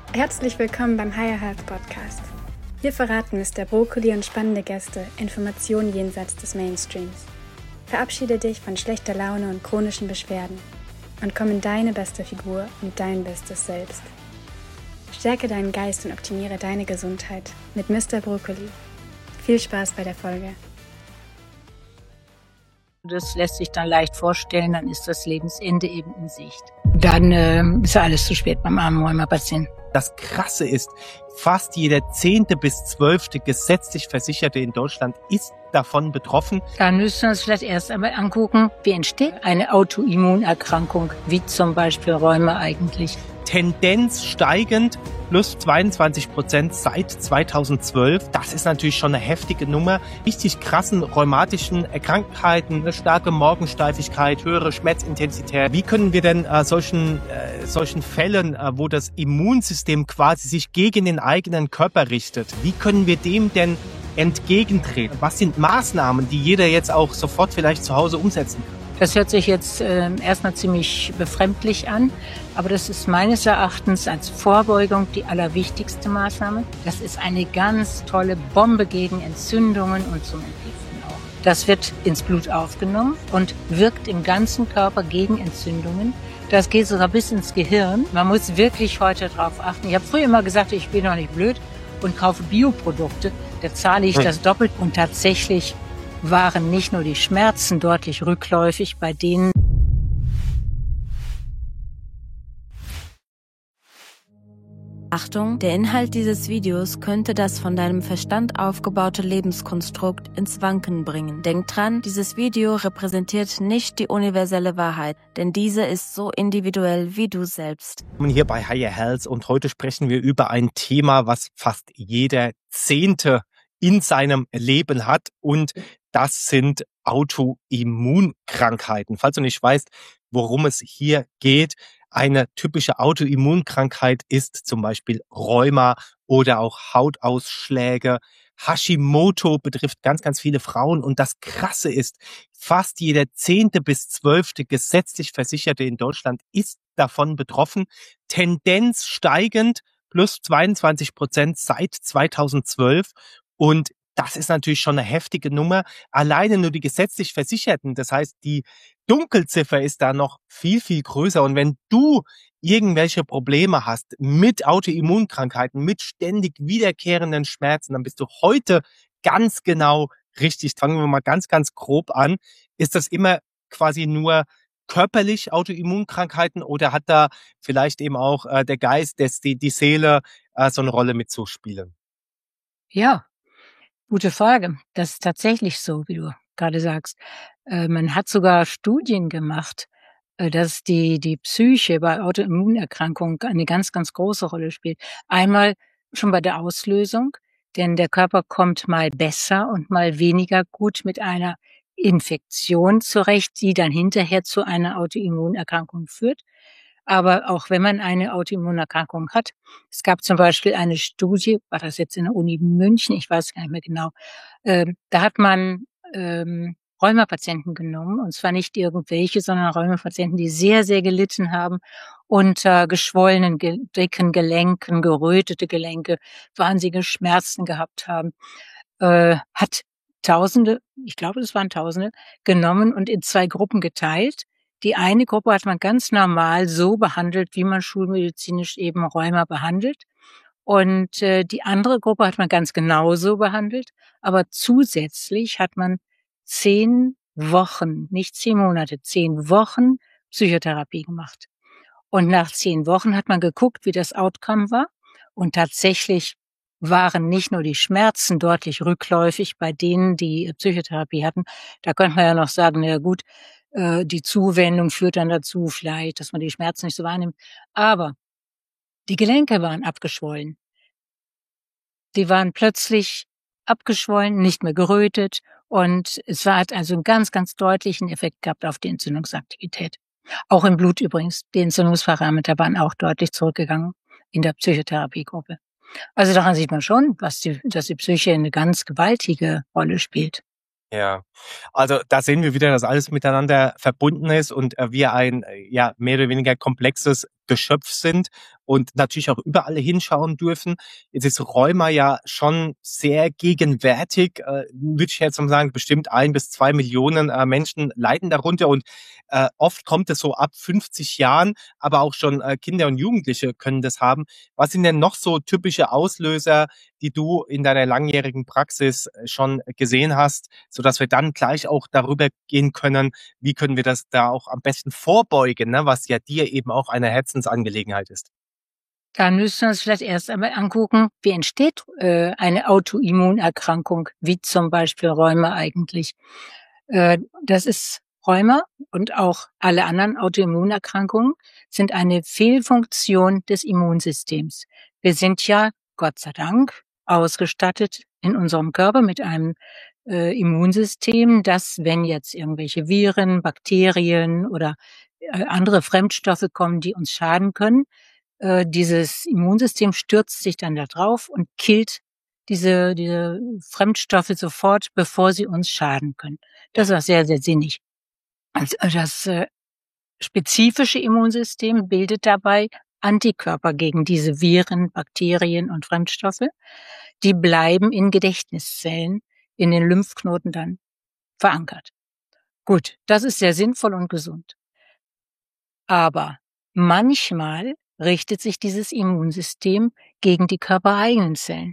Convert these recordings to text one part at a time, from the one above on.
Herzlich willkommen beim Higher Health Podcast. Hier verraten Mr. Brokkoli und spannende Gäste Informationen jenseits des Mainstreams. Verabschiede dich von schlechter Laune und chronischen Beschwerden und komm in deine beste Figur und dein bestes Selbst. Stärke deinen Geist und optimiere deine Gesundheit mit Mr. Brokkoli. Viel Spaß bei der Folge. Das lässt sich dann leicht vorstellen, dann ist das Lebensende eben in Sicht. Dann ist ja alles zu spät beim armen Rheuma-Patienten. Das Krasse ist, fast jeder 10. bis 12. gesetzlich Versicherte in Deutschland ist davon betroffen. Dann müssen wir uns vielleicht erst einmal angucken, wie entsteht eine Autoimmunerkrankung, wie zum Beispiel Rheuma eigentlich. Tendenz steigend, plus 22% seit 2012. Das ist natürlich schon eine heftige Nummer. Richtig krassen rheumatischen Krankheiten, eine starke Morgensteifigkeit, höhere Schmerzintensität. Wie können wir denn solchen Fällen, wo das Immunsystem quasi sich gegen den eigenen Körper richtet, wie können wir dem denn entgegentreten? Was sind Maßnahmen, die jeder jetzt auch sofort vielleicht zu Hause umsetzen kann? Das hört sich jetzt erstmal ziemlich befremdlich an, aber das ist meines Erachtens als Vorbeugung die allerwichtigste Maßnahme. Das ist eine ganz tolle Bombe gegen Entzündungen und zum Entgiften auch. Das wird ins Blut aufgenommen und wirkt im ganzen Körper gegen Entzündungen. Das geht sogar bis ins Gehirn. Man muss wirklich heute darauf achten. Ich habe früher immer gesagt, ich bin doch nicht blöd und kaufe Bioprodukte. Da zahle ich das doppelt und tatsächlich waren nicht nur die Schmerzen deutlich rückläufig bei denen. Achtung, der Inhalt dieses Videos könnte das von deinem Verstand aufgebaute Lebenskonstrukt ins Wanken bringen. Denk dran, dieses Video repräsentiert nicht die universelle Wahrheit, denn diese ist so individuell wie du selbst. Hier bei Higher Health und heute sprechen wir über ein Thema, was fast jeder 10. in seinem Leben hat, und das sind Autoimmunkrankheiten. Falls du nicht weißt, worum es hier geht, eine typische Autoimmunkrankheit ist zum Beispiel Rheuma oder auch Hautausschläge. Hashimoto betrifft ganz, ganz viele Frauen, und das Krasse ist, fast jeder 10. bis 12. gesetzlich Versicherte in Deutschland ist davon betroffen. Tendenz steigend, plus 22% seit 2012, und das ist natürlich schon eine heftige Nummer. Alleine nur die gesetzlich Versicherten, das heißt, die Dunkelziffer ist da noch viel, viel größer. Und wenn du irgendwelche Probleme hast mit Autoimmunkrankheiten, mit ständig wiederkehrenden Schmerzen, dann bist du heute ganz genau richtig. Fangen wir mal ganz, ganz grob an. Ist das immer quasi nur körperlich Autoimmunkrankheiten, oder hat da vielleicht eben auch der Geist, die Seele so eine Rolle mitzuspielen? Ja, gute Frage. Das ist tatsächlich so, wie du gerade sagst. Man hat sogar Studien gemacht, dass die Psyche bei Autoimmunerkrankungen eine ganz, ganz große Rolle spielt. Einmal schon bei der Auslösung, denn der Körper kommt mal besser und mal weniger gut mit einer Infektion zurecht, die dann hinterher zu einer Autoimmunerkrankung führt. Aber auch wenn man eine Autoimmunerkrankung hat, es gab zum Beispiel eine Studie, war das jetzt in der Uni München, ich weiß gar nicht mehr genau, da hat man Rheumapatienten genommen, und zwar nicht irgendwelche, sondern Rheumapatienten, die sehr, sehr gelitten haben unter geschwollenen, dicken Gelenken, gerötete Gelenke, wahnsinnige Schmerzen gehabt haben, hat Tausende, ich glaube, das waren Tausende, genommen und in 2 Gruppen geteilt. Die eine Gruppe hat man ganz normal so behandelt, wie man schulmedizinisch eben Rheuma behandelt. Und die andere Gruppe hat man ganz genauso behandelt. Aber zusätzlich hat man 10 Wochen, nicht 10 Monate, 10 Wochen Psychotherapie gemacht. Und nach 10 Wochen hat man geguckt, wie das Outcome war. Und tatsächlich waren nicht nur die Schmerzen deutlich rückläufig bei denen, die Psychotherapie hatten. Da könnte man ja noch sagen, na gut, die Zuwendung führt dann dazu vielleicht, dass man die Schmerzen nicht so wahrnimmt. Aber die Gelenke waren abgeschwollen. Die waren plötzlich abgeschwollen, nicht mehr gerötet, und es hat also einen ganz, ganz deutlichen Effekt gehabt auf die Entzündungsaktivität. Auch im Blut übrigens. Die Entzündungsparameter waren auch deutlich zurückgegangen in der Psychotherapiegruppe. Also daran sieht man schon, dass die Psyche eine ganz gewaltige Rolle spielt. Ja, also da sehen wir wieder, dass alles miteinander verbunden ist und wir ein mehr oder weniger komplexes Geschöpf sind und natürlich auch überall hinschauen dürfen. Jetzt ist Rheuma ja schon sehr gegenwärtig, würde ich jetzt mal sagen, bestimmt 1 bis 2 Millionen Menschen leiden darunter und oft kommt es so ab 50 Jahren, aber auch schon Kinder und Jugendliche können das haben. Was sind denn noch so typische Auslöser, die du in deiner langjährigen Praxis schon gesehen hast, sodass wir dann gleich auch darüber gehen können, wie können wir das da auch am besten vorbeugen, ne, was ja dir eben auch eine Herzensangelegenheit ist? Dann müssen wir uns vielleicht erst einmal angucken, wie entsteht eine Autoimmunerkrankung, wie zum Beispiel Rheuma eigentlich. Das ist Rheuma und auch alle anderen Autoimmunerkrankungen sind eine Fehlfunktion des Immunsystems. Wir sind ja, Gott sei Dank, ausgestattet in unserem Körper mit einem Immunsystem, das, wenn jetzt irgendwelche Viren, Bakterien oder andere Fremdstoffe kommen, die uns schaden können, dieses Immunsystem stürzt sich dann da drauf und killt diese Fremdstoffe sofort, bevor sie uns schaden können. Das ist auch sehr, sehr sinnig. Also das spezifische Immunsystem bildet dabei Antikörper gegen diese Viren, Bakterien und Fremdstoffe. Die bleiben in Gedächtniszellen, in den Lymphknoten dann verankert. Gut, das ist sehr sinnvoll und gesund. Aber manchmal richtet sich dieses Immunsystem gegen die körpereigenen Zellen.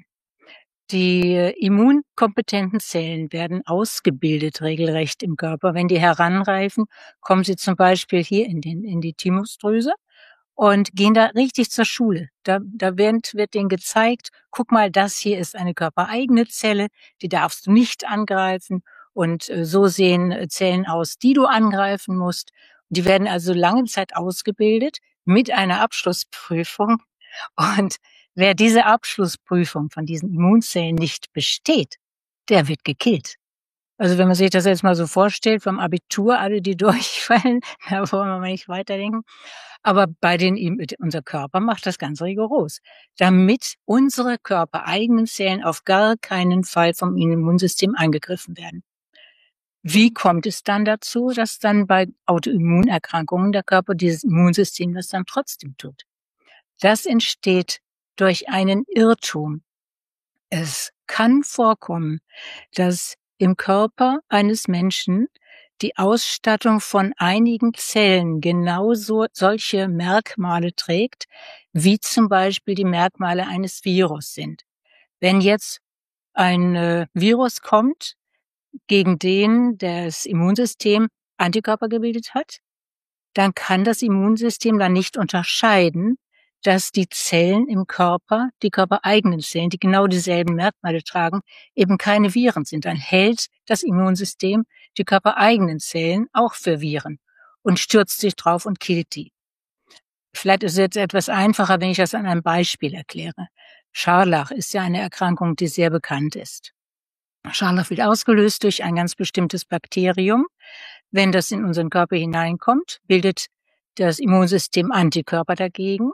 Die immunkompetenten Zellen werden ausgebildet regelrecht im Körper. Wenn die heranreifen, kommen sie zum Beispiel hier in die Thymusdrüse und gehen da richtig zur Schule. Da wird denen gezeigt, guck mal, das hier ist eine körpereigene Zelle, die darfst du nicht angreifen. Und so sehen Zellen aus, die du angreifen musst. Die werden also lange Zeit ausgebildet mit einer Abschlussprüfung. Und wer diese Abschlussprüfung von diesen Immunzellen nicht besteht, der wird gekillt. Also wenn man sich das jetzt mal so vorstellt, vom Abitur alle, die durchfallen, da wollen wir mal nicht weiterdenken. Aber unser Körper macht das ganz rigoros, damit unsere körpereigenen Zellen auf gar keinen Fall vom Immunsystem angegriffen werden. Wie kommt es dann dazu, dass dann bei Autoimmunerkrankungen der Körper dieses Immunsystem das dann trotzdem tut? Das entsteht durch einen Irrtum. Es kann vorkommen, dass im Körper eines Menschen die Ausstattung von einigen Zellen genauso solche Merkmale trägt, wie zum Beispiel die Merkmale eines Virus sind. Wenn jetzt ein Virus kommt, gegen den das Immunsystem Antikörper gebildet hat, dann kann das Immunsystem dann nicht unterscheiden, dass die Zellen im Körper, die körpereigenen Zellen, die genau dieselben Merkmale tragen, eben keine Viren sind. Dann hält das Immunsystem die körpereigenen Zellen auch für Viren und stürzt sich drauf und killt die. Vielleicht ist es jetzt etwas einfacher, wenn ich das an einem Beispiel erkläre. Scharlach ist ja eine Erkrankung, die sehr bekannt ist. Scharlach wird ausgelöst durch ein ganz bestimmtes Bakterium. Wenn das in unseren Körper hineinkommt, bildet das Immunsystem Antikörper dagegen.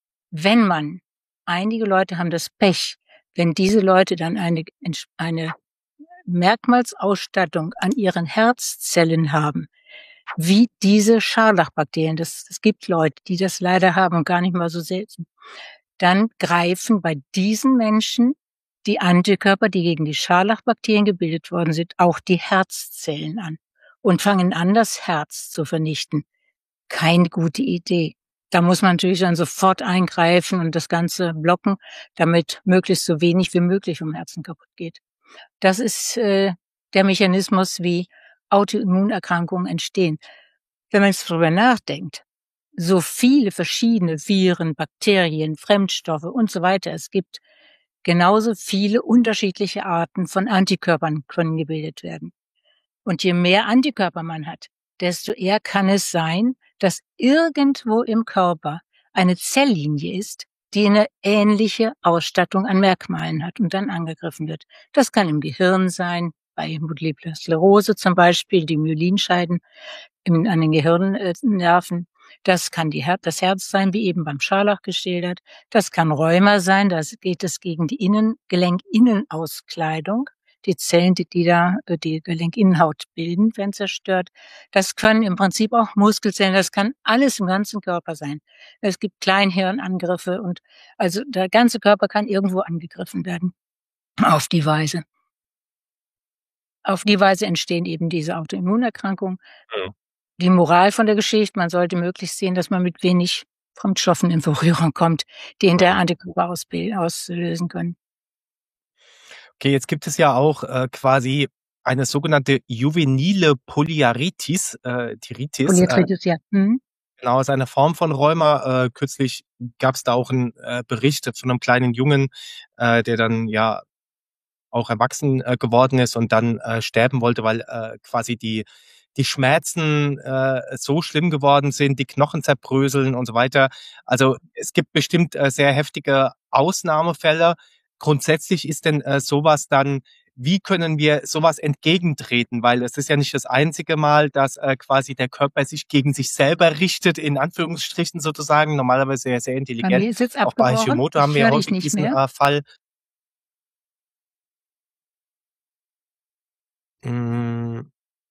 Einige Leute haben das Pech, wenn diese Leute dann eine Merkmalsausstattung an ihren Herzzellen haben, wie diese Scharlachbakterien, das gibt Leute, die das leider haben und gar nicht mal so selten, dann greifen bei diesen Menschen die Antikörper, die gegen die Scharlachbakterien gebildet worden sind, auch die Herzzellen an und fangen an, das Herz zu vernichten. Keine gute Idee. Da muss man natürlich dann sofort eingreifen und das Ganze blocken, damit möglichst so wenig wie möglich vom Herzen kaputt geht. Das ist der Mechanismus, wie Autoimmunerkrankungen entstehen. Wenn man jetzt darüber nachdenkt, so viele verschiedene Viren, Bakterien, Fremdstoffe und so weiter es gibt, genauso viele unterschiedliche Arten von Antikörpern können gebildet werden. Und je mehr Antikörper man hat, desto eher kann es sein, dass irgendwo im Körper eine Zelllinie ist, die eine ähnliche Ausstattung an Merkmalen hat und dann angegriffen wird. Das kann im Gehirn sein, bei Multipler Sklerose zum Beispiel, die Myelinscheiden an den Gehirnnerven. Das kann das Herz sein, wie eben beim Scharlach geschildert. Das kann Rheuma sein, da geht es gegen die Gelenkinnenauskleidung. die Zellen, die da die Gelenkinnenhaut bilden, werden zerstört. Das können im Prinzip auch Muskelzellen, das kann alles im ganzen Körper sein. Es gibt Kleinhirnangriffe und also der ganze Körper kann irgendwo angegriffen werden auf die Weise. Auf die Weise entstehen eben diese Autoimmunerkrankungen. Mhm. Die Moral von der Geschichte, man sollte möglichst sehen, dass man mit wenig Fremdstoffen in Berührung kommt, die hinterher Antikörper auslösen können. Okay, jetzt gibt es ja auch quasi eine sogenannte juvenile Polyarthritis, Polyarthritis, ja. genau, ist eine Form von Rheuma. Kürzlich gab es da auch einen Bericht von einem kleinen Jungen, der dann ja auch erwachsen geworden ist und dann sterben wollte, weil quasi die Schmerzen so schlimm geworden sind, die Knochen zerbröseln und so weiter. Also es gibt bestimmt sehr heftige Ausnahmefälle. Grundsätzlich ist denn sowas dann, wie können wir sowas entgegentreten? Weil es ist ja nicht das einzige Mal, dass quasi der Körper sich gegen sich selber richtet, in Anführungsstrichen sozusagen. Normalerweise sehr, sehr Bei intelligent. mir ist jetzt Auch bei abgebrochen. Hashimoto haben Ich wir ja höre dich häufig nicht diesen mehr. Fall. Mm,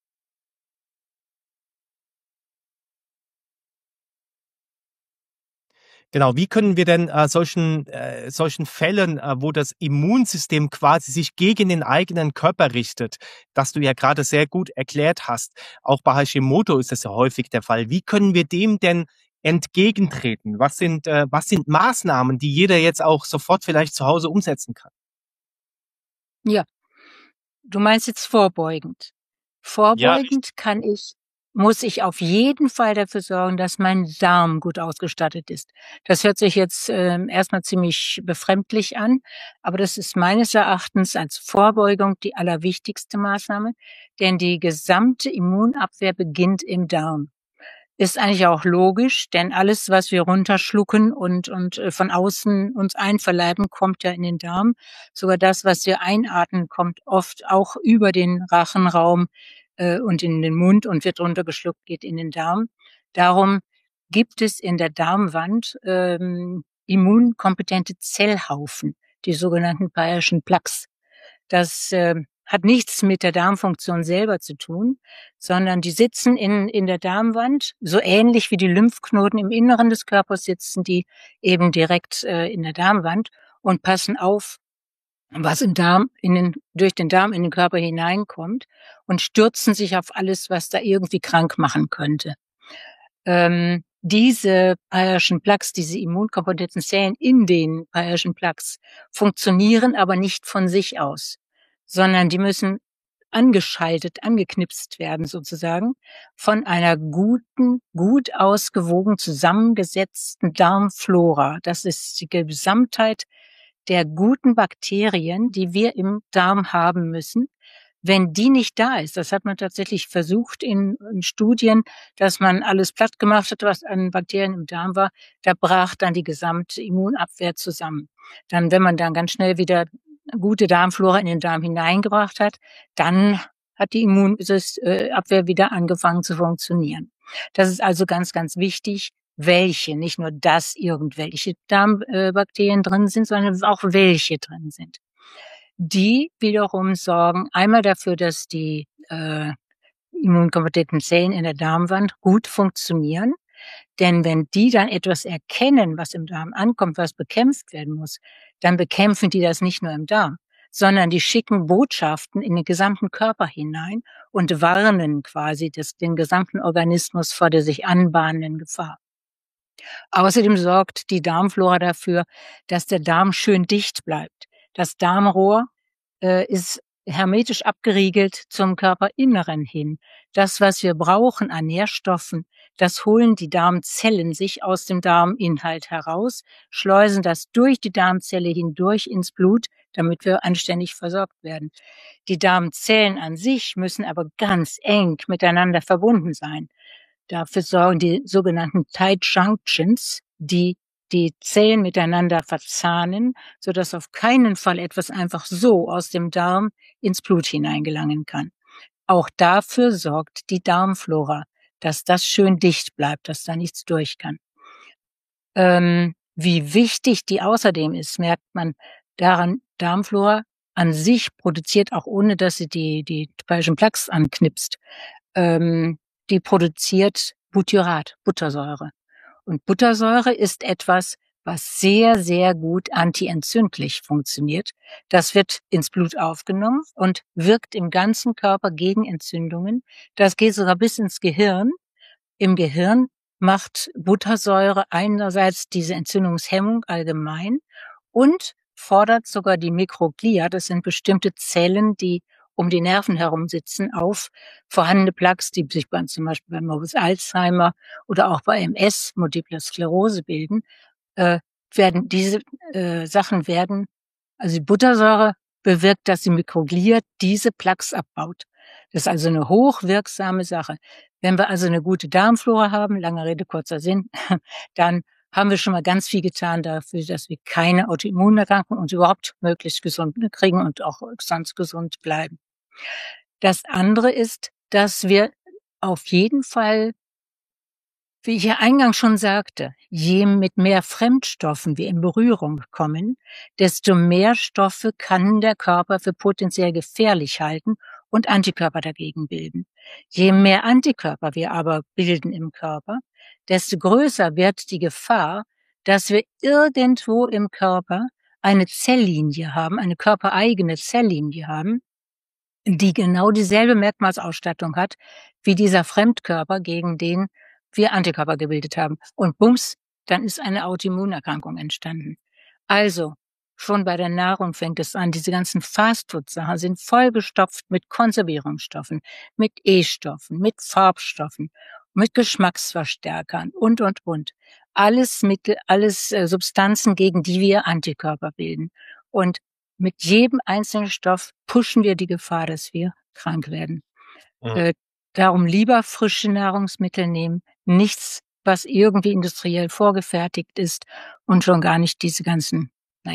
Genau, wie können wir denn solchen Fällen, wo das Immunsystem quasi sich gegen den eigenen Körper richtet, das du ja gerade sehr gut erklärt hast, auch bei Hashimoto ist das ja häufig der Fall. Wie können wir dem denn entgegentreten? Was sind Maßnahmen, die jeder jetzt auch sofort vielleicht zu Hause umsetzen kann? Ja, du meinst jetzt vorbeugend. Ja, richtig. Vorbeugend muss ich auf jeden Fall dafür sorgen, dass mein Darm gut ausgestattet ist. Das hört sich jetzt erstmal ziemlich befremdlich an, aber das ist meines Erachtens als Vorbeugung die allerwichtigste Maßnahme, denn die gesamte Immunabwehr beginnt im Darm. Ist eigentlich auch logisch, denn alles, was wir runterschlucken und von außen uns einverleiben, kommt ja in den Darm. Sogar das, was wir einatmen, kommt oft auch über den Rachenraum und in den Mund und wird runtergeschluckt, geht in den Darm. Darum gibt es in der Darmwand immunkompetente Zellhaufen, die sogenannten Bayerischen Plaques. Das hat nichts mit der Darmfunktion selber zu tun, sondern die sitzen in der Darmwand, so ähnlich wie die Lymphknoten im Inneren des Körpers sitzen die eben direkt in der Darmwand und passen auf, was durch den Darm in den Körper hineinkommt und stürzen sich auf alles, was da irgendwie krank machen könnte. Diese Bayerischen Plaques, diese immunkompetenten Zellen in den Bayerischen Plaques funktionieren aber nicht von sich aus, sondern die müssen angeknipst werden sozusagen von einer guten, gut ausgewogen zusammengesetzten Darmflora. Das ist die Gesamtheit der guten Bakterien, die wir im Darm haben müssen. Wenn die nicht da ist, das hat man tatsächlich versucht in Studien, dass man alles platt gemacht hat, was an Bakterien im Darm war, da brach dann die gesamte Immunabwehr zusammen. Dann, wenn man dann ganz schnell wieder gute Darmflora in den Darm hineingebracht hat, dann hat die Immunabwehr wieder angefangen zu funktionieren. Das ist also ganz, ganz wichtig, nicht nur, dass irgendwelche Darmbakterien drin sind, sondern auch welche drin sind. Die wiederum sorgen einmal dafür, dass die immunkompetenten Zellen in der Darmwand gut funktionieren. Denn wenn die dann etwas erkennen, was im Darm ankommt, was bekämpft werden muss, dann bekämpfen die das nicht nur im Darm, sondern die schicken Botschaften in den gesamten Körper hinein und warnen quasi den gesamten Organismus vor der sich anbahnenden Gefahr. Außerdem sorgt die Darmflora dafür, dass der Darm schön dicht bleibt. Das Darmrohr ist hermetisch abgeriegelt zum Körperinneren hin. Das, was wir brauchen an Nährstoffen, das holen die Darmzellen sich aus dem Darminhalt heraus, schleusen das durch die Darmzelle hindurch ins Blut, damit wir anständig versorgt werden. Die Darmzellen an sich müssen aber ganz eng miteinander verbunden sein. Dafür sorgen die sogenannten Tight Junctions, die Zellen miteinander verzahnen, so dass auf keinen Fall etwas einfach so aus dem Darm ins Blut hineingelangen kann. Auch dafür sorgt die Darmflora, dass das schön dicht bleibt, dass da nichts durch kann. Wie wichtig die außerdem ist, merkt man daran, Darmflora an sich produziert, auch ohne dass sie die falschen Plaques anknipst, die produziert Butyrat, Buttersäure. Und Buttersäure ist etwas, was sehr, sehr gut antientzündlich funktioniert. Das wird ins Blut aufgenommen und wirkt im ganzen Körper gegen Entzündungen. Das geht sogar bis ins Gehirn. Im Gehirn macht Buttersäure einerseits diese Entzündungshemmung allgemein und fordert sogar die Mikroglia, das sind bestimmte Zellen, die um die Nerven herum sitzen, auf vorhandene Plaques, die sich zum Beispiel bei Morbus Alzheimer oder auch bei MS, Multiple Sklerose bilden, werden diese Sachen werden, also die Buttersäure bewirkt, dass die Mikroglia diese Plaques abbaut. Das ist also eine hochwirksame Sache. Wenn wir also eine gute Darmflora haben, lange Rede, kurzer Sinn, dann haben wir schon mal ganz viel getan dafür, dass wir keine Autoimmunerkrankung und überhaupt möglichst gesund kriegen und auch sonst gesund bleiben. Das andere ist, dass wir auf jeden Fall, wie ich ja eingangs schon sagte, je mit mehr Fremdstoffen wir in Berührung kommen, desto mehr Stoffe kann der Körper für potenziell gefährlich halten und Antikörper dagegen bilden. Je mehr Antikörper wir aber bilden im Körper, desto größer wird die Gefahr, dass wir irgendwo im Körper eine Zelllinie haben, eine körpereigene Zelllinie haben, die genau dieselbe Merkmalsausstattung hat wie dieser Fremdkörper, gegen den wir Antikörper gebildet haben. Und bums, dann ist eine Autoimmunerkrankung entstanden. Also, schon bei der Nahrung fängt es an. Diese ganzen Fastfood-Sachen sind vollgestopft mit Konservierungsstoffen, mit E-Stoffen, mit Farbstoffen, mit Geschmacksverstärkern und. Alles Mittel, alles Substanzen, gegen die wir Antikörper bilden. Und mit jedem einzelnen Stoff pushen wir die Gefahr, dass wir krank werden. Darum lieber frische Nahrungsmittel nehmen, nichts, was irgendwie industriell vorgefertigt ist und schon gar nicht diese ganzen,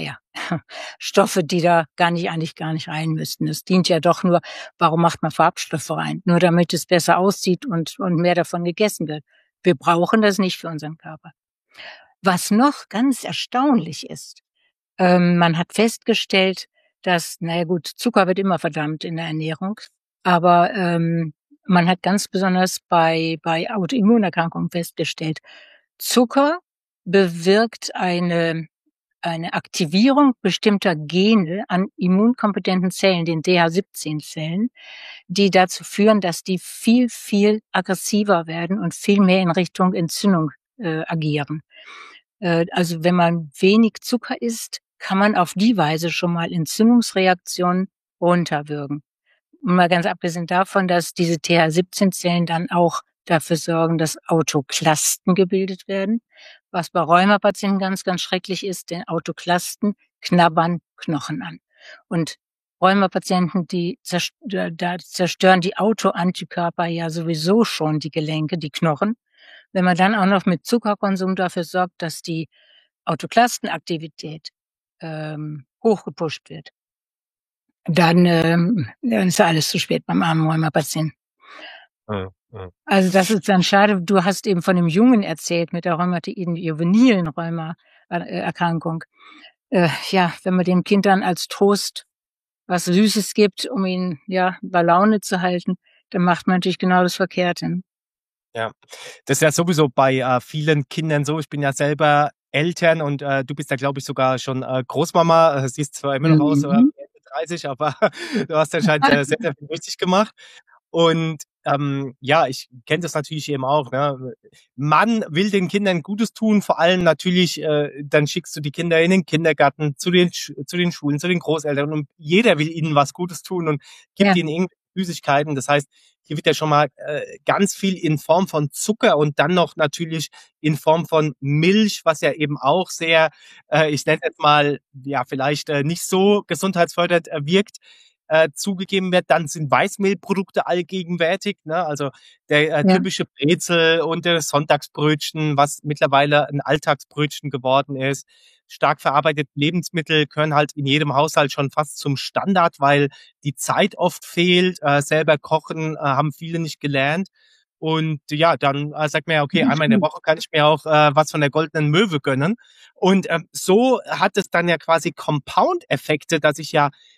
Stoffe, die da eigentlich gar nicht rein müssten. Es dient ja doch nur, warum macht man Farbstoffe rein? Nur damit es besser aussieht und mehr davon gegessen wird. Wir brauchen das nicht für unseren Körper. Was noch ganz erstaunlich ist, man hat festgestellt, dass, Zucker wird immer verdammt in der Ernährung, aber man hat ganz besonders bei Autoimmunerkrankungen festgestellt, Zucker bewirkt eine Aktivierung bestimmter Gene an immunkompetenten Zellen, den DH17-Zellen, die dazu führen, dass die viel, viel aggressiver werden und viel mehr in Richtung Entzündung agieren. Also wenn man wenig Zucker isst, kann man auf die Weise schon mal Entzündungsreaktionen runterwirken. Und mal ganz abgesehen davon, dass diese TH17-Zellen dann auch dafür sorgen, dass Autoklasten gebildet werden, was bei Rheumapatienten ganz, ganz schrecklich ist, denn Autoklasten knabbern Knochen an. Und Rheumapatienten, da zerstören die Autoantikörper ja sowieso schon die Gelenke, die Knochen. Wenn man dann auch noch mit Zuckerkonsum dafür sorgt, dass die Autoklastenaktivität hochgepusht wird, dann ist ja alles zu spät beim armen Rheumapatienten. Also das ist dann schade. Du hast eben von dem Jungen erzählt mit der rheumatoiden juvenilen Rheumaerkrankung. Wenn man dem Kind dann als Trost was Süßes gibt, um ihn bei Laune zu halten, dann macht man natürlich genau das Verkehrte. Ja, das ist ja sowieso bei vielen Kindern so. Ich bin ja selber Eltern und du bist ja, glaube ich, sogar schon Großmama. Siehst zwar immer noch aus, 30, aber du hast anscheinend sehr, sehr viel richtig gemacht. Und ich kenne das natürlich eben auch. Ne? Man will den Kindern Gutes tun, vor allem natürlich, dann schickst du die Kinder in den Kindergarten, zu den Schulen, zu den Großeltern und jeder will ihnen was Gutes tun und gibt ihnen irgendwelche Süßigkeiten. Das heißt, hier wird ja schon mal ganz viel in Form von Zucker und dann noch natürlich in Form von Milch, was ja eben auch sehr, ich nenne es jetzt mal, vielleicht nicht so gesundheitsfördernd wirkt, zugegeben wird. Dann sind Weißmehlprodukte allgegenwärtig, ne? Also der typische Brezel und das Sonntagsbrötchen, was mittlerweile ein Alltagsbrötchen geworden ist. Stark verarbeitete Lebensmittel gehören halt in jedem Haushalt schon fast zum Standard, weil die Zeit oft fehlt. Selber kochen haben viele nicht gelernt. Und dann sagt man ja, okay, einmal in der Woche kann ich mir auch was von der goldenen Möwe gönnen. Und so hat es dann ja quasi Compound-Effekte, dass ich ja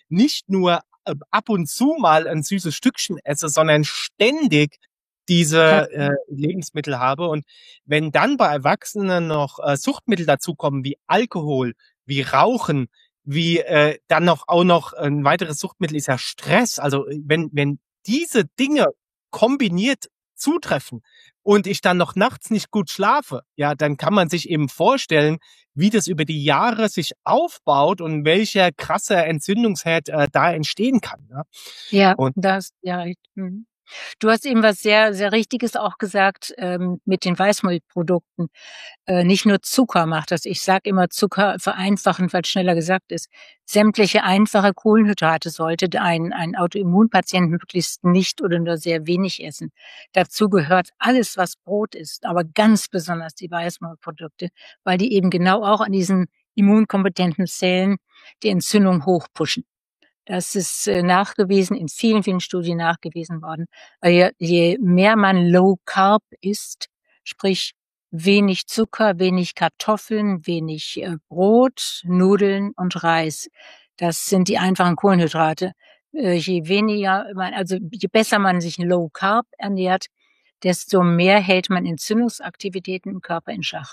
nicht nur ab und zu mal ein süßes Stückchen esse, sondern ständig diese Lebensmittel habe. Und wenn dann bei Erwachsenen noch Suchtmittel dazukommen, wie Alkohol, wie Rauchen, wie dann auch noch ein weiteres Suchtmittel ist ja Stress. Also wenn diese Dinge kombiniert zutreffen und ich dann noch nachts nicht gut schlafe, ja, dann kann man sich eben vorstellen, wie das über die Jahre sich aufbaut und welcher krasse Entzündungsherd da entstehen kann. Ne? Ja, Und da hast ja recht. Mhm. Du hast eben was sehr, sehr Richtiges auch gesagt mit den Weißmehlprodukten. Nicht nur Zucker macht das. Ich sage immer Zucker vereinfachen, weil es schneller gesagt ist. Sämtliche einfache Kohlenhydrate sollte ein Autoimmunpatient möglichst nicht oder nur sehr wenig essen. Dazu gehört alles, was Brot ist, aber ganz besonders die Weißmehlprodukte, weil die eben genau auch an diesen immunkompetenten Zellen die Entzündung hochpushen. Das ist nachgewiesen, in vielen, vielen Studien nachgewiesen worden. Je mehr man Low Carb isst, sprich wenig Zucker, wenig Kartoffeln, wenig Brot, Nudeln und Reis, das sind die einfachen Kohlenhydrate. Je besser man sich Low Carb ernährt, desto mehr hält man Entzündungsaktivitäten im Körper in Schach.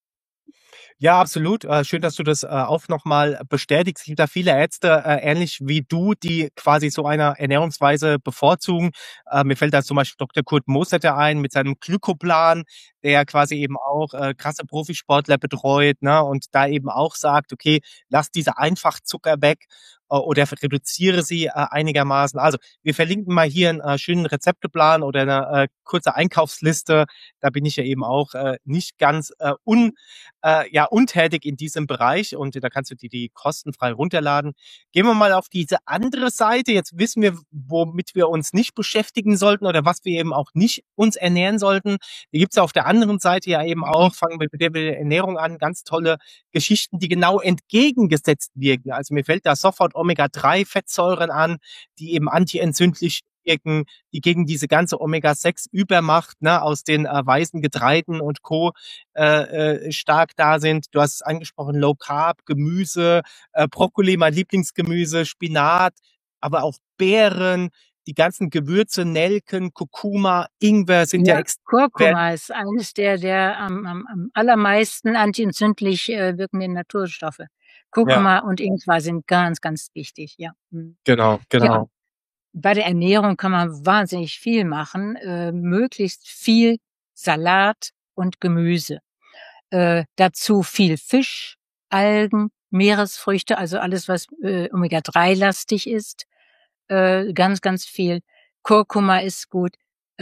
ja, absolut. Schön, dass du das auch nochmal bestätigst. Es gibt da viele Ärzte, ähnlich wie du, die quasi so eine Ernährungsweise bevorzugen. Mir fällt da zum Beispiel Dr. Kurt Mostetter ein mit seinem Glykoplan, der quasi eben auch krasse Profisportler betreut, ne, und da eben auch sagt, okay, lass diese Einfachzucker weg oder reduziere sie einigermaßen. Also wir verlinken mal hier einen schönen Rezepteplan oder eine kurze Einkaufsliste. Da bin ich ja eben auch nicht ganz untätig in diesem Bereich und da kannst du dir die kostenfrei runterladen. Gehen wir mal auf diese andere Seite. Jetzt wissen wir, womit wir uns nicht beschäftigen sollten oder was wir eben auch nicht uns ernähren sollten. Hier gibt's auf der anderen Seite ja eben auch, fangen wir mit der Ernährung an, ganz tolle Geschichten, die genau entgegengesetzt wirken. Also mir fällt da sofort Omega-3-Fettsäuren an, die eben antientzündlich wirken, die gegen diese ganze Omega-6-Übermacht, ne, aus den weißen Getreiden und Co. Stark da sind. Du hast es angesprochen, Low Carb, Gemüse, Brokkoli, mein Lieblingsgemüse, Spinat, aber auch Beeren, die ganzen Gewürze, Nelken, Kurkuma, Ingwer sind ja extrem. Kurkuma ist eines der am allermeisten antientzündlich wirkenden Naturstoffe. Kurkuma und Ingwer sind ganz, ganz wichtig, ja. Genau. Ja. Bei der Ernährung kann man wahnsinnig viel machen, möglichst viel Salat und Gemüse. Dazu viel Fisch, Algen, Meeresfrüchte, also alles, was Omega-3-lastig ist, ganz, ganz viel. Kurkuma ist gut,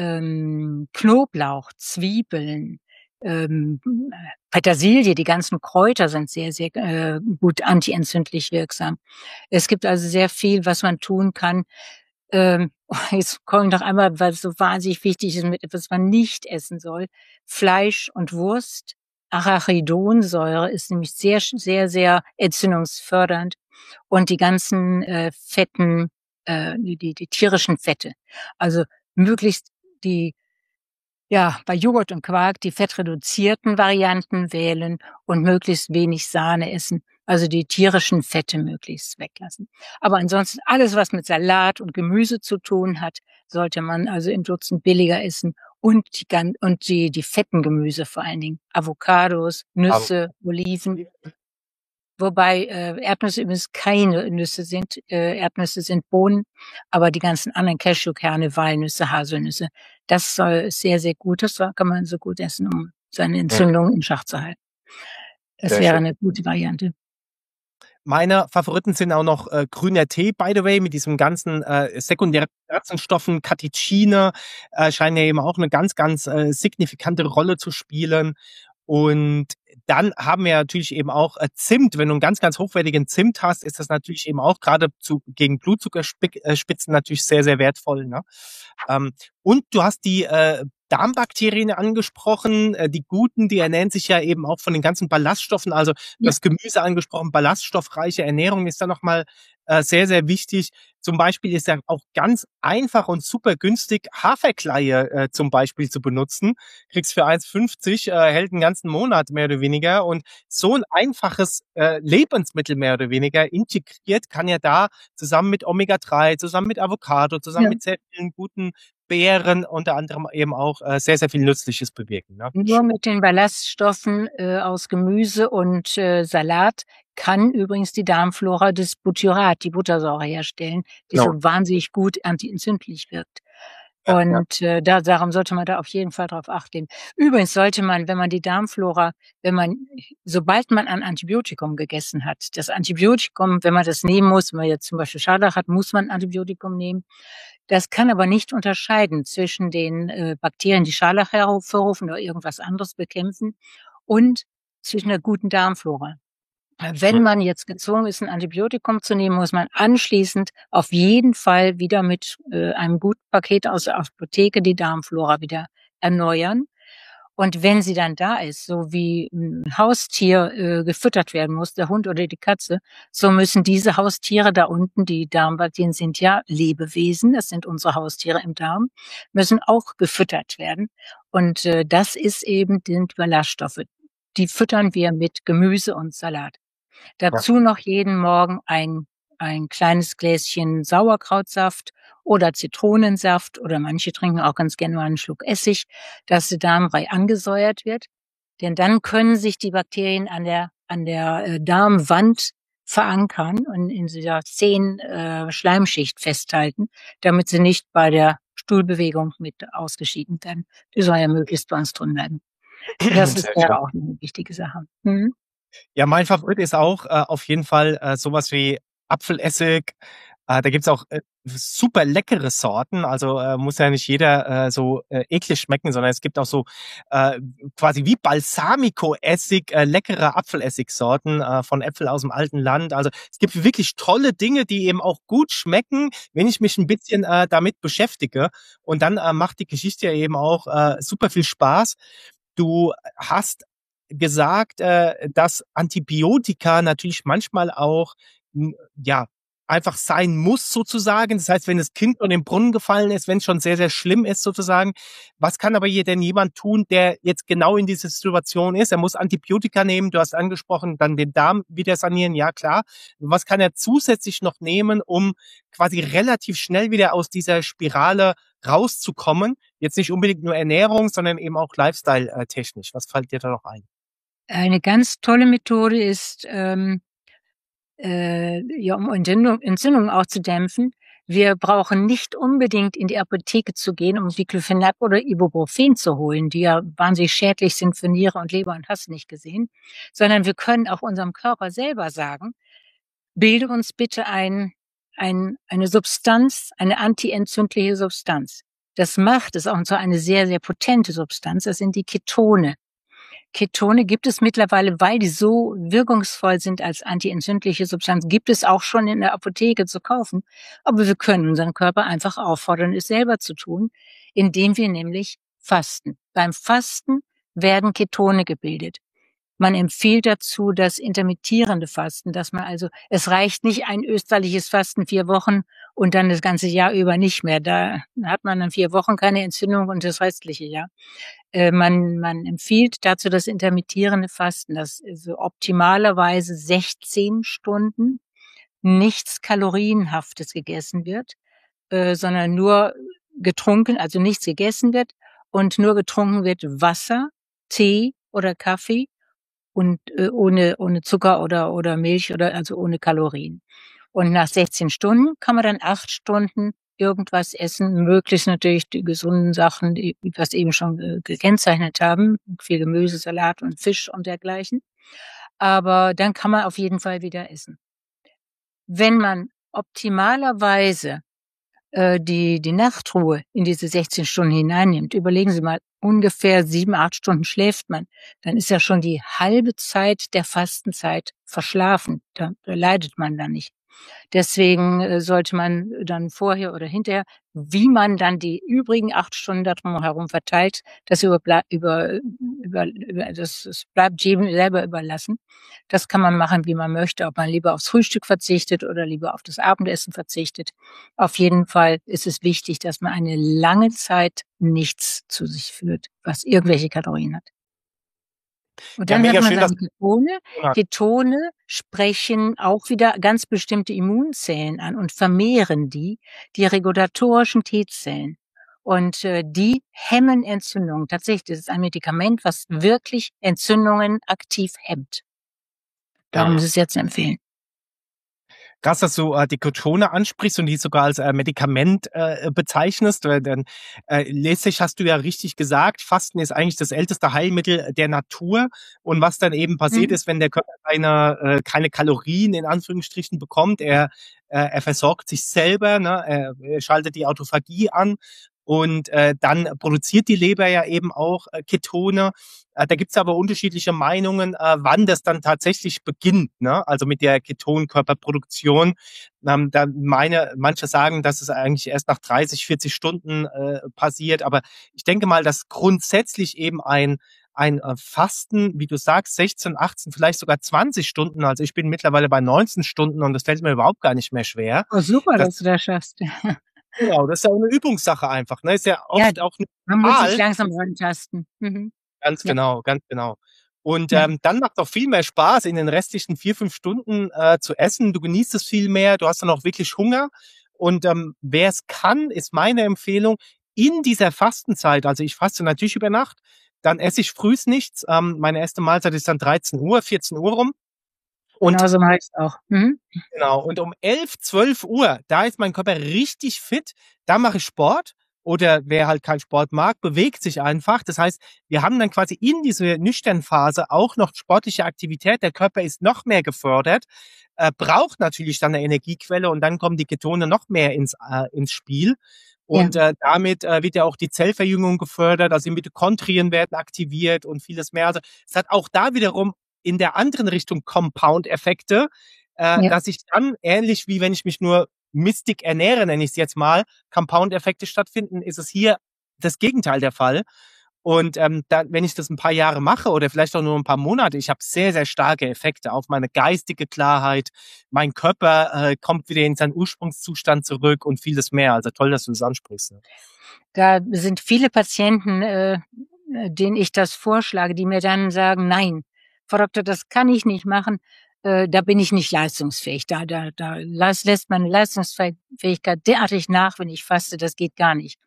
Knoblauch, Zwiebeln, Petersilie, die ganzen Kräuter sind sehr, sehr gut antientzündlich wirksam. Es gibt also sehr viel, was man tun kann. Jetzt komme ich noch einmal, weil es so wahnsinnig wichtig ist, mit etwas man nicht essen soll. Fleisch und Wurst. Arachidonsäure ist nämlich sehr, sehr, sehr entzündungsfördernd. Und die ganzen Fetten, die tierischen Fette. Also möglichst bei Joghurt und Quark die fettreduzierten Varianten wählen und möglichst wenig Sahne essen. Also die tierischen Fette möglichst weglassen. Aber ansonsten alles, was mit Salat und Gemüse zu tun hat, sollte man also im Dutzend billiger essen und die fetten Gemüse vor allen Dingen. Avocados, Nüsse, Oliven. Wobei Erdnüsse übrigens keine Nüsse sind. Erdnüsse sind Bohnen, aber die ganzen anderen Cashewkerne, Walnüsse, Haselnüsse, das ist sehr, sehr gut. Das kann man so gut essen, um seine Entzündung in Schach zu halten. Das wäre eine gute Variante. Meine Favoriten sind auch noch grüner Tee, by the way, mit diesem ganzen sekundären Pflanzenstoffen, Catechine, scheinen ja eben auch eine ganz, ganz signifikante Rolle zu spielen. Und dann haben wir natürlich eben auch Zimt. Wenn du einen ganz, ganz hochwertigen Zimt hast, ist das natürlich eben auch gerade gegen Blutzuckerspitzen natürlich sehr, sehr wertvoll. Ne? Und du hast die Darmbakterien angesprochen, die guten, die ernähren sich ja eben auch von den ganzen Ballaststoffen, also Ja. das Gemüse angesprochen, ballaststoffreiche Ernährung ist da nochmal sehr, sehr wichtig. Zum Beispiel ist ja auch ganz einfach und super günstig Haferkleie zum Beispiel zu benutzen. Kriegst für 1,50, hält einen ganzen Monat mehr oder weniger und so ein einfaches Lebensmittel mehr oder weniger integriert kann ja da zusammen mit Omega-3, zusammen mit Avocado, zusammen Ja. mit sehr vielen guten Beeren unter anderem eben auch sehr, sehr viel Nützliches bewirken. Ne? Nur mit den Ballaststoffen aus Gemüse und Salat kann übrigens die Darmflora das Butyrat, die Buttersäure herstellen, die Genau. so wahnsinnig gut antientzündlich wirkt. Ja, ja. Und darum sollte man da auf jeden Fall drauf achten. Übrigens sollte man, wenn man die Darmflora, sobald man ein Antibiotikum gegessen hat, das Antibiotikum, wenn man das nehmen muss, wenn man jetzt zum Beispiel Scharlach hat, muss man ein Antibiotikum nehmen. Das kann aber nicht unterscheiden zwischen den Bakterien, die Scharlach hervorrufen oder irgendwas anderes bekämpfen, und zwischen der guten Darmflora. Wenn man jetzt gezwungen ist, ein Antibiotikum zu nehmen, muss man anschließend auf jeden Fall wieder mit einem guten Paket aus der Apotheke die Darmflora wieder erneuern. Und wenn sie dann da ist, so wie ein Haustier gefüttert werden muss, der Hund oder die Katze, so müssen diese Haustiere da unten, die Darmbakterien sind ja Lebewesen, das sind unsere Haustiere im Darm, müssen auch gefüttert werden. Und das ist eben die Ballaststoffe. Die füttern wir mit Gemüse und Salat. Dazu noch jeden Morgen ein kleines Gläschen Sauerkrautsaft oder Zitronensaft, oder manche trinken auch ganz gerne mal einen Schluck Essig, dass der Darmbrei angesäuert wird. Denn dann können sich die Bakterien an der Darmwand verankern und in dieser zähen Schleimschicht festhalten, damit sie nicht bei der Stuhlbewegung mit ausgeschieden werden. Die sollen ja möglichst bei uns drin bleiben. Das ist ja auch eine wichtige Sache. Mhm. Ja, mein Favorit ist auch auf jeden Fall sowas wie Apfelessig. Da gibt's auch super leckere Sorten. Also muss ja nicht jeder so eklig schmecken, sondern es gibt auch so quasi wie Balsamico-Essig, leckere Apfelessigsorten von Äpfel aus dem alten Land. Also es gibt wirklich tolle Dinge, die eben auch gut schmecken, wenn ich mich ein bisschen damit beschäftige. Und dann macht die Geschichte ja eben auch super viel Spaß. Du hast gesagt, dass Antibiotika natürlich manchmal auch ja einfach sein muss sozusagen. Das heißt, wenn das Kind in den Brunnen gefallen ist, wenn es schon sehr, sehr schlimm ist sozusagen. Was kann aber hier denn jemand tun, der jetzt genau in dieser Situation ist? Er muss Antibiotika nehmen, du hast angesprochen, dann den Darm wieder sanieren, ja klar. Was kann er zusätzlich noch nehmen, um quasi relativ schnell wieder aus dieser Spirale rauszukommen? Jetzt nicht unbedingt nur Ernährung, sondern eben auch Lifestyle-technisch. Was fällt dir da noch ein? Eine ganz tolle Methode ist, um Entzündungen auch zu dämpfen. Wir brauchen nicht unbedingt in die Apotheke zu gehen, um Diclofenac oder Ibuprofen zu holen, die ja wahnsinnig schädlich sind für Niere und Leber und hast nicht gesehen, sondern wir können auch unserem Körper selber sagen, bilde uns bitte eine Substanz, eine antientzündliche Substanz. Das macht es auch so eine sehr, sehr potente Substanz. Das sind die Ketone. Ketone gibt es mittlerweile, weil die so wirkungsvoll sind als antientzündliche Substanz, gibt es auch schon in der Apotheke zu kaufen. Aber wir können unseren Körper einfach auffordern, es selber zu tun, indem wir nämlich fasten. Beim Fasten werden Ketone gebildet. Man empfiehlt dazu das intermittierende Fasten, dass man also, es reicht nicht ein österliches Fasten 4 Wochen und dann das ganze Jahr über nicht mehr. Da hat man dann 4 Wochen keine Entzündung und das restliche Jahr. Man empfiehlt dazu das intermittierende Fasten, dass so optimalerweise 16 Stunden nichts Kalorienhaftes gegessen wird, sondern nur getrunken, also nichts gegessen wird und nur getrunken wird Wasser, Tee oder Kaffee und ohne Zucker oder Milch oder also ohne Kalorien. Und nach 16 Stunden kann man dann 8 Stunden irgendwas essen, möglichst natürlich die gesunden Sachen, die wir es eben schon gekennzeichnet haben, viel Gemüse, Salat und Fisch und dergleichen. Aber dann kann man auf jeden Fall wieder essen. Wenn man optimalerweise die Nachtruhe in diese 16 Stunden hineinnimmt, überlegen Sie mal, ungefähr 7, 8 Stunden schläft man, dann ist ja schon die halbe Zeit der Fastenzeit verschlafen. Da leidet man dann nicht. Deswegen sollte man dann vorher oder hinterher, wie man dann die übrigen 8 Stunden darum herum verteilt, das das bleibt jedem selber überlassen. Das kann man machen, wie man möchte, ob man lieber aufs Frühstück verzichtet oder lieber auf das Abendessen verzichtet. Auf jeden Fall ist es wichtig, dass man eine lange Zeit nichts zu sich führt, was irgendwelche Kalorien hat. Und Ja, dann hat mega man schön, dass seine Ketone. ja. Ketone sprechen auch wieder ganz bestimmte Immunzellen an und vermehren die regulatorischen T-Zellen. Und die hemmen Entzündungen. Tatsächlich, das ist ein Medikament, was wirklich Entzündungen aktiv hemmt. Darum ist es jetzt zu empfehlen. Krass, dass du die Ketone ansprichst und die sogar als Medikament bezeichnest. Denn letztlich hast du ja richtig gesagt, Fasten ist eigentlich das älteste Heilmittel der Natur. Und was dann eben passiert ist, wenn der Körper keine Kalorien in Anführungsstrichen bekommt, er versorgt sich selber, ne? Er schaltet die Autophagie an. Und dann produziert die Leber ja eben auch Ketone. Da gibt's aber unterschiedliche Meinungen, wann das dann tatsächlich beginnt, ne? Also mit der Ketonkörperproduktion. Manche sagen, dass es eigentlich erst nach 30, 40 Stunden passiert. Aber ich denke mal, dass grundsätzlich eben ein Fasten, wie du sagst, 16, 18, vielleicht sogar 20 Stunden. Also ich bin mittlerweile bei 19 Stunden und das fällt mir überhaupt gar nicht mehr schwer. Oh, super, dass du das schaffst. Genau, das ist ja auch eine Übungssache einfach, ne? Ist ja oft auch man muss sich mental. langsam rantasten. Ganz Ja. genau, ganz genau. Und Ja. dann macht auch viel mehr Spaß, in den restlichen 4, 5 Stunden zu essen. Du genießt es viel mehr, du hast dann auch wirklich Hunger. Und wer es kann, ist meine Empfehlung, in dieser Fastenzeit, also ich faste natürlich über Nacht, dann esse ich frühs nichts. Meine erste Mahlzeit ist dann 13 Uhr, 14 Uhr rum. Und Genau so mache ich's auch. genau, und um 11, 12 Uhr, da ist mein Körper richtig fit, da mache ich Sport. Oder wer halt keinen Sport mag, bewegt sich einfach. Das heißt, wir haben dann quasi in dieser nüchternen Phase auch noch sportliche Aktivität. Der Körper ist noch mehr gefördert, braucht natürlich dann eine Energiequelle und dann kommen die Ketone noch mehr ins Spiel. Und damit wird ja auch die Zellverjüngung gefördert, also die Mitochondrien werden aktiviert und vieles mehr. Also es hat auch da wiederum in der anderen Richtung Compound-Effekte, dass ich dann, ähnlich wie wenn ich mich nur mistig ernähre, nenne ich es jetzt mal, Compound-Effekte stattfinden, ist es hier das Gegenteil der Fall. Und wenn ich das ein paar Jahre mache oder vielleicht auch nur ein paar Monate, ich habe sehr, sehr starke Effekte auf meine geistige Klarheit. Mein Körper kommt wieder in seinen Ursprungszustand zurück und vieles mehr. Also toll, dass du das ansprichst. Ne? Da sind viele Patienten, denen ich das vorschlage, die mir dann sagen, nein, Frau Doktor, das kann ich nicht machen. Da bin ich nicht leistungsfähig. Da lässt meine Leistungsfähigkeit derartig nach, wenn ich faste. Das geht gar nicht.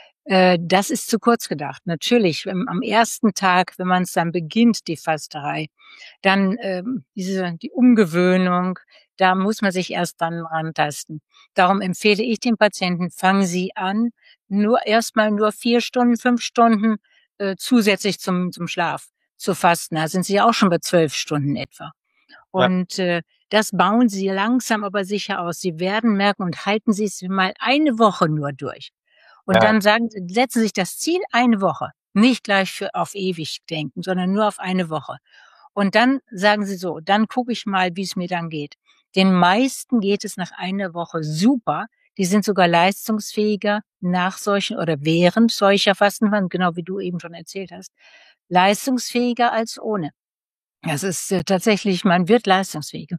Das ist zu kurz gedacht. Natürlich, am ersten Tag, wenn man es dann beginnt, die Fasterei, dann die Umgewöhnung, da muss man sich erst dann rantasten. Darum empfehle ich den Patienten, fangen Sie an, erstmal nur 4 Stunden, 5 Stunden zusätzlich zum Schlaf zu fasten. Da sind Sie auch schon bei 12 Stunden etwa. Und das bauen Sie langsam aber sicher aus. Sie werden merken und halten Sie es mal eine Woche nur durch. Und dann setzen sich das Ziel eine Woche. Nicht gleich auf ewig denken, sondern nur auf eine Woche. Und dann sagen Sie so, dann gucke ich mal, wie es mir dann geht. Den meisten geht es nach einer Woche super. Die sind sogar leistungsfähiger nach solchen oder während solcher Fastenphasen, genau wie du eben schon erzählt hast, leistungsfähiger als ohne. Das ist tatsächlich, man wird leistungsfähiger.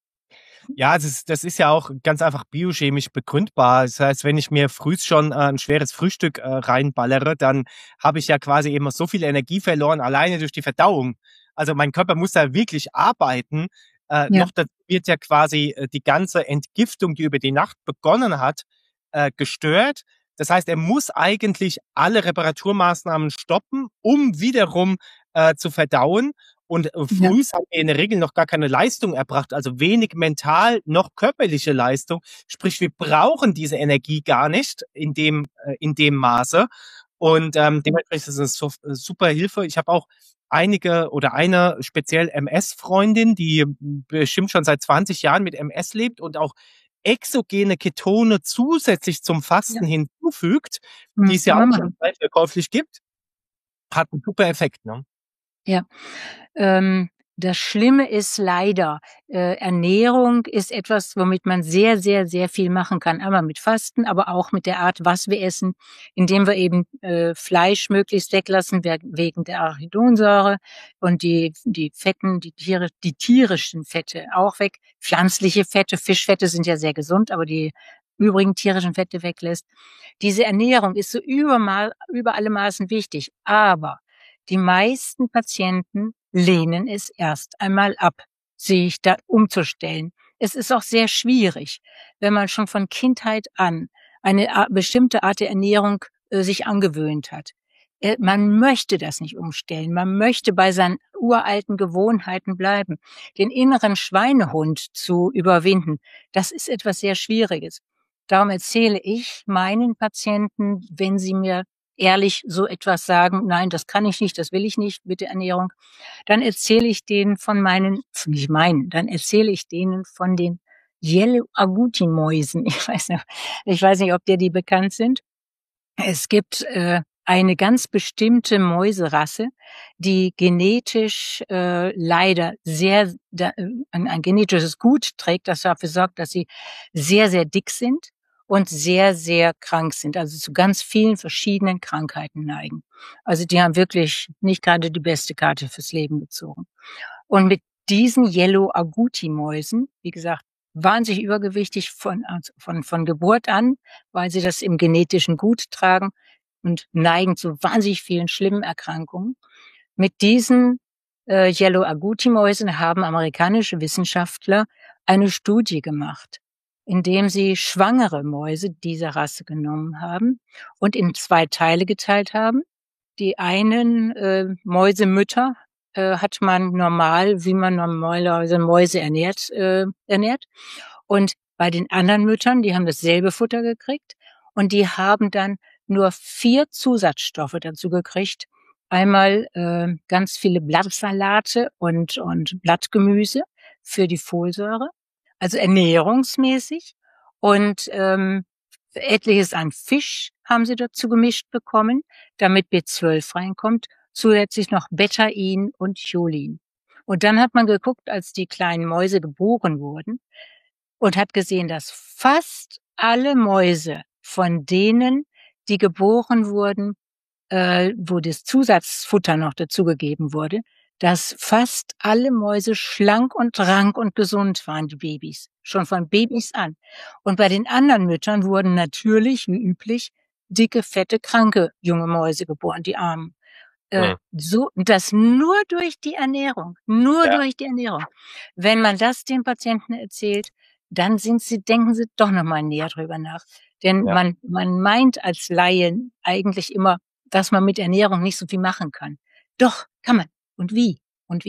Ja, das ist ja auch ganz einfach biochemisch begründbar. Das heißt, wenn ich mir frühs schon ein schweres Frühstück reinballere, dann habe ich ja quasi eben so viel Energie verloren, alleine durch die Verdauung. Also mein Körper muss da wirklich arbeiten. Noch dazu wird ja quasi die ganze Entgiftung, die über die Nacht begonnen hat, gestört. Das heißt, er muss eigentlich alle Reparaturmaßnahmen stoppen, um wiederum zu verdauen. Und frühs haben wir in der Regel noch gar keine Leistung erbracht, also wenig mental noch körperliche Leistung. Sprich, wir brauchen diese Energie gar nicht in dem Maße. Und dementsprechend ist es eine super Hilfe. Ich habe auch eine speziell MS-Freundin, die bestimmt schon seit 20 Jahren mit MS lebt und auch exogene Ketone zusätzlich zum Fasten hinzufügt, die es ja auch schon käuflich gibt, hat einen super Effekt, ne? Ja. Das Schlimme ist leider, Ernährung ist etwas, womit man sehr, sehr, sehr viel machen kann. Einmal mit Fasten, aber auch mit der Art, was wir essen, indem wir eben Fleisch möglichst weglassen wegen der Arachidonsäure und die Fetten, die tierischen Fette auch weg. Pflanzliche Fette, Fischfette sind ja sehr gesund, aber die übrigen tierischen Fette weglässt. Diese Ernährung ist so über alle Maßen wichtig, aber die meisten Patienten lehnen es erst einmal ab, sich da umzustellen. Es ist auch sehr schwierig, wenn man schon von Kindheit an eine bestimmte Art der Ernährung sich angewöhnt hat. Man möchte das nicht umstellen. Man möchte bei seinen uralten Gewohnheiten bleiben. Den inneren Schweinehund zu überwinden, das ist etwas sehr Schwieriges. Darum erzähle ich meinen Patienten, wenn sie mir ehrlich so etwas sagen, nein, das kann ich nicht, das will ich nicht mit der Ernährung, dann erzähle ich denen dann erzähle ich denen von den Yellow Agouti-Mäusen. Ich weiß nicht, ob dir die bekannt sind. Es gibt eine ganz bestimmte Mäuserasse, die genetisch leider ein genetisches Gut trägt, das dafür sorgt, dass sie sehr, sehr dick sind und sehr, sehr krank sind, also zu ganz vielen verschiedenen Krankheiten neigen. Also die haben wirklich nicht gerade die beste Karte fürs Leben gezogen. Und mit diesen Yellow Agouti-Mäusen, wie gesagt, wahnsinnig übergewichtig von Geburt an, weil sie das im genetischen Gut tragen und neigen zu wahnsinnig vielen schlimmen Erkrankungen. Mit diesen Yellow Agouti-Mäusen haben amerikanische Wissenschaftler eine Studie gemacht, indem sie schwangere Mäuse dieser Rasse genommen haben und in 2 Teile geteilt haben. Die einen Mäusemütter hat man normal, wie man normalerweise Mäuse ernährt. Und bei den anderen Müttern, die haben dasselbe Futter gekriegt und die haben dann nur 4 Zusatzstoffe dazu gekriegt. Einmal ganz viele Blattsalate und Blattgemüse für die Folsäure, also ernährungsmäßig. Und etliches an Fisch haben sie dazu gemischt bekommen, damit B12 reinkommt. Zusätzlich noch Betain und Cholin. Und dann hat man geguckt, als die kleinen Mäuse geboren wurden und hat gesehen, dass fast alle Mäuse von denen, die geboren wurden, wo das Zusatzfutter noch dazugegeben wurde, dass fast alle Mäuse schlank und rank und gesund waren, die Babys. Schon von Babys an. Und bei den anderen Müttern wurden natürlich, wie üblich, dicke, fette, kranke junge Mäuse geboren, die Armen. So, das nur durch die Ernährung, durch die Ernährung. Wenn man das den Patienten erzählt, dann denken sie doch nochmal näher drüber nach. Denn man meint als Laien eigentlich immer, dass man mit Ernährung nicht so viel machen kann. Doch, kann man. Und wie?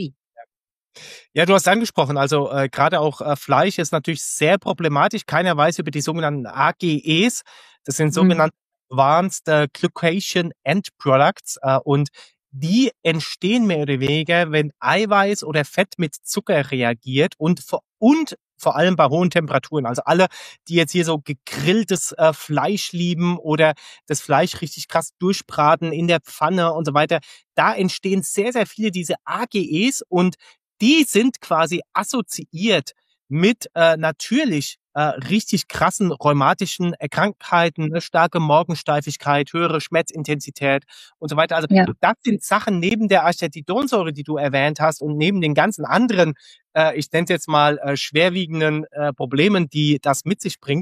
Ja, du hast angesprochen, also gerade auch Fleisch ist natürlich sehr problematisch. Keiner weiß über die sogenannten AGEs. Das sind sogenannte Advanced Glycation End Products und die entstehen mehr oder weniger, wenn Eiweiß oder Fett mit Zucker reagiert und vor allem bei hohen Temperaturen. Also alle, die jetzt hier so gegrilltes Fleisch lieben oder das Fleisch richtig krass durchbraten in der Pfanne und so weiter, da entstehen sehr, sehr viele diese AGEs und die sind quasi assoziiert mit natürlich richtig krassen rheumatischen Krankheiten, ne, starke Morgensteifigkeit, höhere Schmerzintensität und so weiter. Also das sind Sachen neben der Arachidonsäure, die du erwähnt hast und neben den ganzen anderen, ich nenne es jetzt mal schwerwiegenden Problemen, die das mit sich bringt,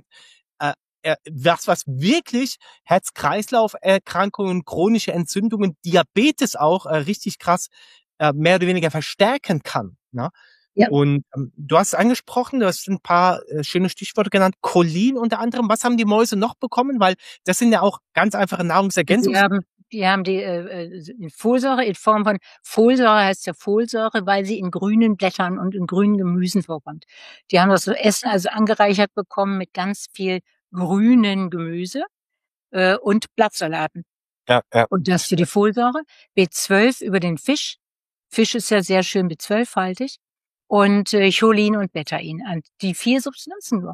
was wirklich Herz-Kreislauf-Erkrankungen, chronische Entzündungen, Diabetes auch richtig krass mehr oder weniger verstärken kann. Ne? Ja. Und du hast es angesprochen, du hast ein paar schöne Stichworte genannt, Cholin unter anderem. Was haben die Mäuse noch bekommen? Weil das sind ja auch ganz einfache Nahrungsergänzungsmittel. Die haben die Folsäure in Form von Folsäure, heißt ja Folsäure, weil sie in grünen Blättern und in grünen Gemüsen vorkommt. Die haben das so Essen also angereichert bekommen mit ganz viel grünen Gemüse und Blattsalaten. Ja. Und das für die Folsäure. B12 über den Fisch. Fisch ist ja sehr schön B12-haltig. Und Cholin und Betain. Die 4 Substanzen nur.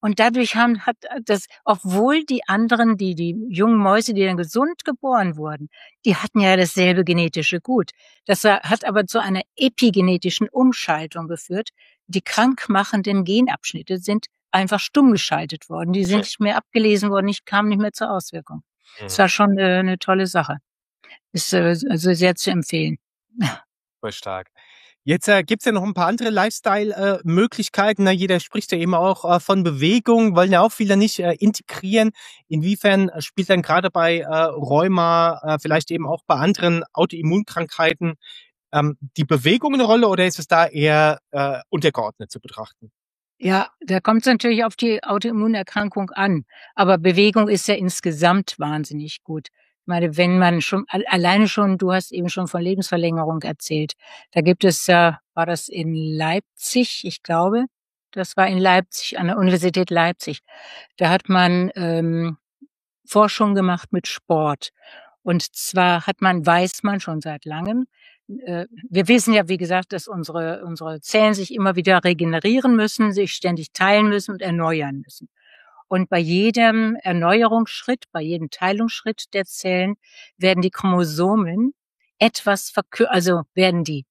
Und dadurch hat das, obwohl die anderen, die jungen Mäuse, die dann gesund geboren wurden, die hatten ja dasselbe genetische Gut. Das hat aber zu einer epigenetischen Umschaltung geführt. Die krankmachenden Genabschnitte sind einfach stumm geschaltet worden. Die sind nicht mehr abgelesen worden, kamen nicht mehr zur Auswirkung. Das war schon eine tolle Sache. Ist also sehr zu empfehlen. Voll stark. Jetzt gibt's ja noch ein paar andere Lifestyle-Möglichkeiten. Jeder spricht ja eben auch von Bewegung, wollen ja auch viele nicht integrieren. Inwiefern spielt dann gerade bei Rheuma, vielleicht eben auch bei anderen Autoimmunkrankheiten die Bewegung eine Rolle oder ist es da eher untergeordnet zu betrachten? Ja, da kommt es natürlich auf die Autoimmunerkrankung an. Aber Bewegung ist ja insgesamt wahnsinnig gut. Ich meine, wenn man schon, alleine schon, du hast eben schon von Lebensverlängerung erzählt. Da gibt es ja, war das in Leipzig, ich glaube, das war in Leipzig, an der Universität Leipzig. Da hat man Forschung gemacht mit Sport. Und zwar weiß man schon seit langem, wir wissen ja, wie gesagt, dass unsere Zellen sich immer wieder regenerieren müssen, sich ständig teilen müssen und erneuern müssen. Und bei jedem Erneuerungsschritt, bei jedem Teilungsschritt der Zellen werden die Chromosomen etwas also werden die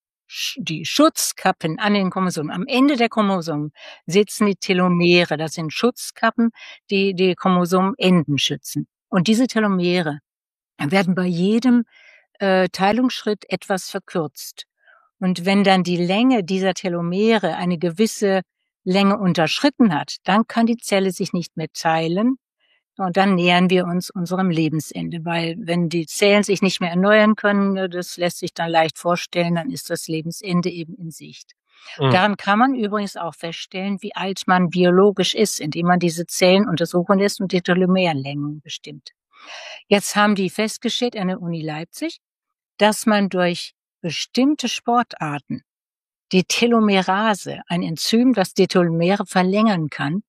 Schutzkappen an den Chromosomen. Am Ende der Chromosomen sitzen die Telomere. Das sind Schutzkappen, die die Chromosomenenden schützen. Und diese Telomere werden bei jedem Teilungsschritt etwas verkürzt. Und wenn dann die Länge dieser Telomere eine gewisse Länge unterschritten hat, dann kann die Zelle sich nicht mehr teilen und dann nähern wir uns unserem Lebensende. Weil wenn die Zellen sich nicht mehr erneuern können, das lässt sich dann leicht vorstellen, dann ist das Lebensende eben in Sicht. Daran kann man übrigens auch feststellen, wie alt man biologisch ist, indem man diese Zellen untersuchen lässt und die Telomerlängen bestimmt. Jetzt haben die festgestellt an der Uni Leipzig, dass man durch bestimmte Sportarten die Telomerase, ein Enzym, das die Telomere verlängern kann,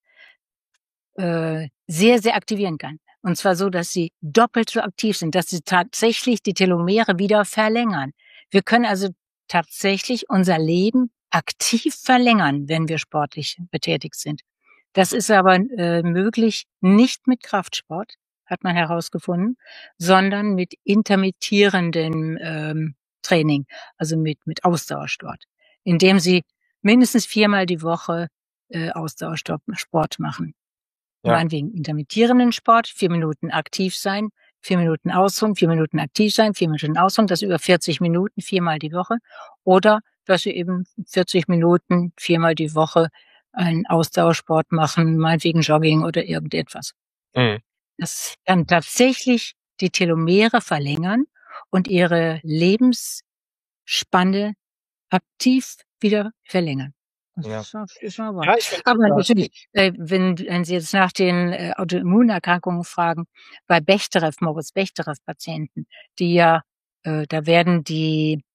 sehr, sehr aktivieren kann. Und zwar so, dass sie doppelt so aktiv sind, dass sie tatsächlich die Telomere wieder verlängern. Wir können also tatsächlich unser Leben aktiv verlängern, wenn wir sportlich betätigt sind. Das ist aber möglich nicht mit Kraftsport, hat man herausgefunden, sondern mit intermittierendem Training, also mit Ausdauersport, indem sie mindestens 4-mal die Woche Ausdauersport machen. Ja. Meinetwegen intermittierenden Sport, 4 Minuten aktiv sein, 4 Minuten ausruhen, 4 Minuten aktiv sein, 4 Minuten ausruhen, das über 40 Minuten, 4-mal die Woche. Oder dass sie eben 40 Minuten, 4-mal die Woche einen Ausdauersport machen, meinetwegen Jogging oder irgendetwas. Das kann tatsächlich die Telomere verlängern und ihre Lebensspanne aktiv wieder verlängern. Das ist schon wahr. Ja, Aber natürlich, wenn Sie jetzt nach den Autoimmunerkrankungen fragen, bei Moritz Bechterew-Patienten, die ja, da werden die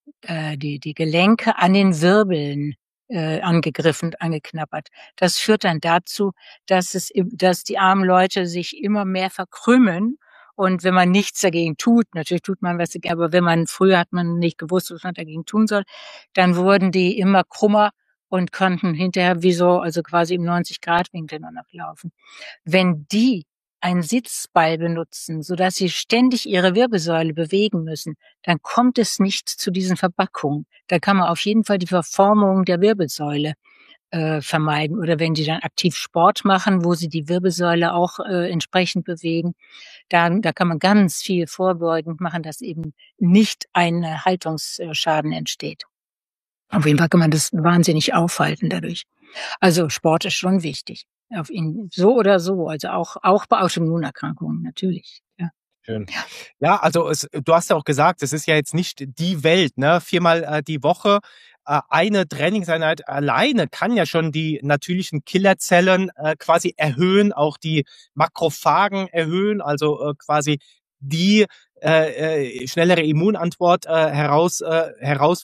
Gelenke an den Wirbeln angegriffen, angeknabbert. Das führt dann dazu, dass die armen Leute sich immer mehr verkrümmen. Und wenn man nichts dagegen tut, natürlich tut man was dagegen, aber früher hat man nicht gewusst, was man dagegen tun soll, dann wurden die immer krummer und konnten hinterher also quasi im 90-Grad-Winkel nur noch laufen. Wenn die einen Sitzball benutzen, sodass sie ständig ihre Wirbelsäule bewegen müssen, dann kommt es nicht zu diesen Verbackungen. Da kann man auf jeden Fall die Verformung der Wirbelsäule vermeiden. Oder wenn die dann aktiv Sport machen, wo sie die Wirbelsäule auch entsprechend bewegen, da kann man ganz viel vorbeugend machen, dass eben nicht ein Haltungsschaden entsteht. Auf jeden Fall kann man das wahnsinnig aufhalten dadurch. Also Sport ist schon wichtig. So oder so, also auch bei Autoimmunerkrankungen natürlich. Ja. Schön. Ja, also du hast ja auch gesagt, es ist ja jetzt nicht die Welt, ne? 4-mal die Woche. Eine Trainingseinheit alleine kann ja schon die natürlichen Killerzellen quasi erhöhen, auch die Makrophagen erhöhen, also quasi die schnellere Immunantwort herausfördern.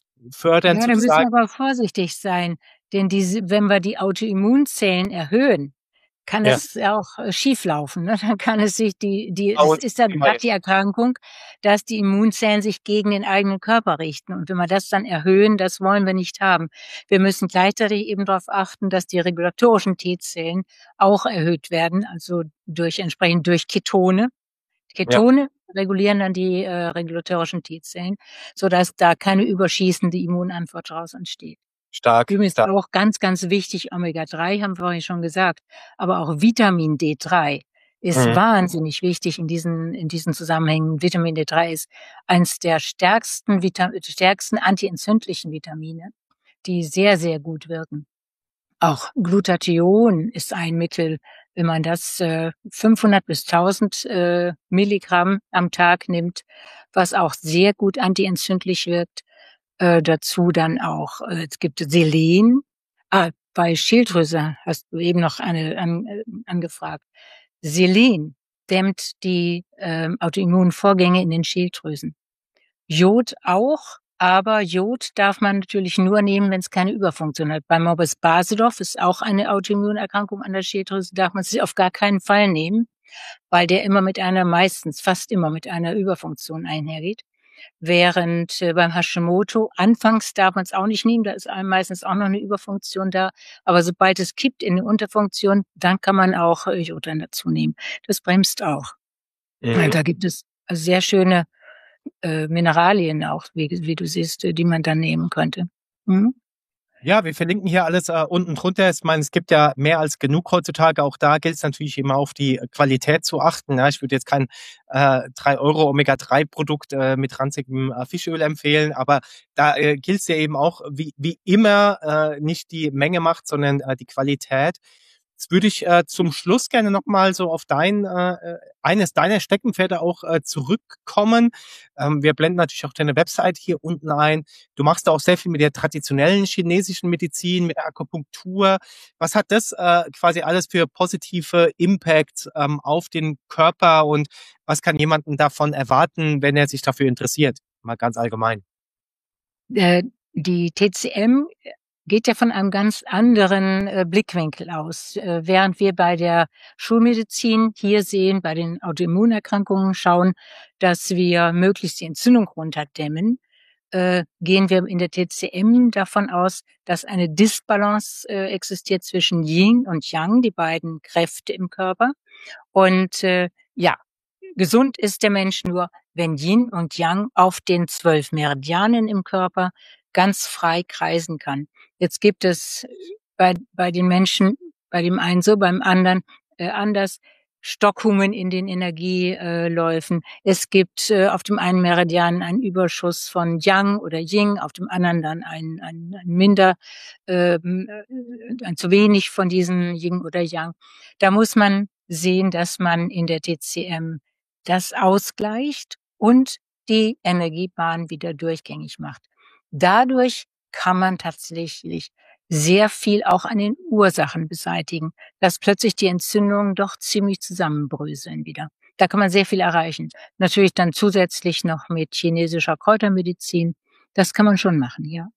Ja, da müssen wir aber vorsichtig sein, denn wenn wir die Autoimmunzellen erhöhen, kann Ja. es auch schief laufen. Ne? Dann kann es sich das Und ist dann immer gerade die jetzt. Erkrankung, dass die Immunzellen sich gegen den eigenen Körper richten. Und wenn wir das dann erhöhen, das wollen wir nicht haben. Wir müssen gleichzeitig eben darauf achten, dass die regulatorischen T-Zellen auch erhöht werden, also entsprechend durch Ketone. Ja, Ketone regulieren dann die regulatorischen T-Zellen, sodass da keine überschießende Immunantwort daraus entsteht. stark, Übrigens stark. auch ganz, ganz wichtig, Omega-3 haben wir vorhin schon gesagt, aber auch Vitamin D3 ist Mhm. wahnsinnig wichtig in diesen Zusammenhängen. Vitamin D3 ist eins der stärksten antientzündlichen Vitamine, die sehr, sehr gut wirken. Auch Glutathion ist ein Mittel, wenn man das 500 bis 1000 Milligramm am Tag nimmt, was auch sehr gut antientzündlich wirkt. Dazu dann auch, es gibt Selen. Bei Schilddrüse hast du eben noch angefragt. Selen dämmt die autoimmunen Vorgänge in den Schilddrüsen. Jod auch, aber Jod darf man natürlich nur nehmen, wenn es keine Überfunktion hat. Bei Morbus Basedorf ist auch eine Autoimmunerkrankung an der Schilddrüse, darf man sich auf gar keinen Fall nehmen, weil der fast immer mit einer Überfunktion einhergeht. Während beim Hashimoto anfangs darf man es auch nicht nehmen, da ist einem meistens auch noch eine Überfunktion da. Aber sobald es kippt in eine Unterfunktion, dann kann man auch Jod dann dazu nehmen. Das bremst auch. Mhm. Da gibt es sehr schöne Mineralien auch, wie du siehst, die man dann nehmen könnte. Mhm. Ja, wir verlinken hier alles unten drunter. Ich meine, es gibt ja mehr als genug heutzutage. Auch da gilt es natürlich immer auf die Qualität zu achten. Ja, ich würde jetzt kein 3 Euro Omega-3-Produkt mit ranzigem Fischöl empfehlen, aber da gilt es ja eben auch, wie immer, nicht die Menge macht, sondern die Qualität. Jetzt würde ich zum Schluss gerne nochmal so auf eines deiner Steckenpferde auch zurückkommen. Wir blenden natürlich auch deine Website hier unten ein. Du machst da auch sehr viel mit der traditionellen chinesischen Medizin, mit der Akupunktur. Was hat das quasi alles für positive Impacts auf den Körper und was kann jemanden davon erwarten, wenn er sich dafür interessiert? Mal ganz allgemein. Die TCM geht ja von einem ganz anderen Blickwinkel aus. Während wir bei der Schulmedizin hier sehen, bei den Autoimmunerkrankungen schauen, dass wir möglichst die Entzündung runterdämmen, gehen wir in der TCM davon aus, dass eine Disbalance existiert zwischen Yin und Yang, die beiden Kräfte im Körper. Und ja, gesund ist der Mensch nur, wenn Yin und Yang auf den 12 Meridianen im Körper ganz frei kreisen kann. Jetzt gibt es bei den Menschen, bei dem einen so, beim anderen anders, Stockungen in den Energieläufen. Es gibt auf dem einen Meridian einen Überschuss von Yang oder Yin, auf dem anderen dann ein minder, ein zu wenig von diesen Yin oder Yang. Da muss man sehen, dass man in der TCM das ausgleicht und die Energiebahn wieder durchgängig macht. Dadurch kann man tatsächlich sehr viel auch an den Ursachen beseitigen, dass plötzlich die Entzündungen doch ziemlich zusammenbröseln wieder. Da kann man sehr viel erreichen. Natürlich dann zusätzlich noch mit chinesischer Kräutermedizin. Das kann man schon machen, ja.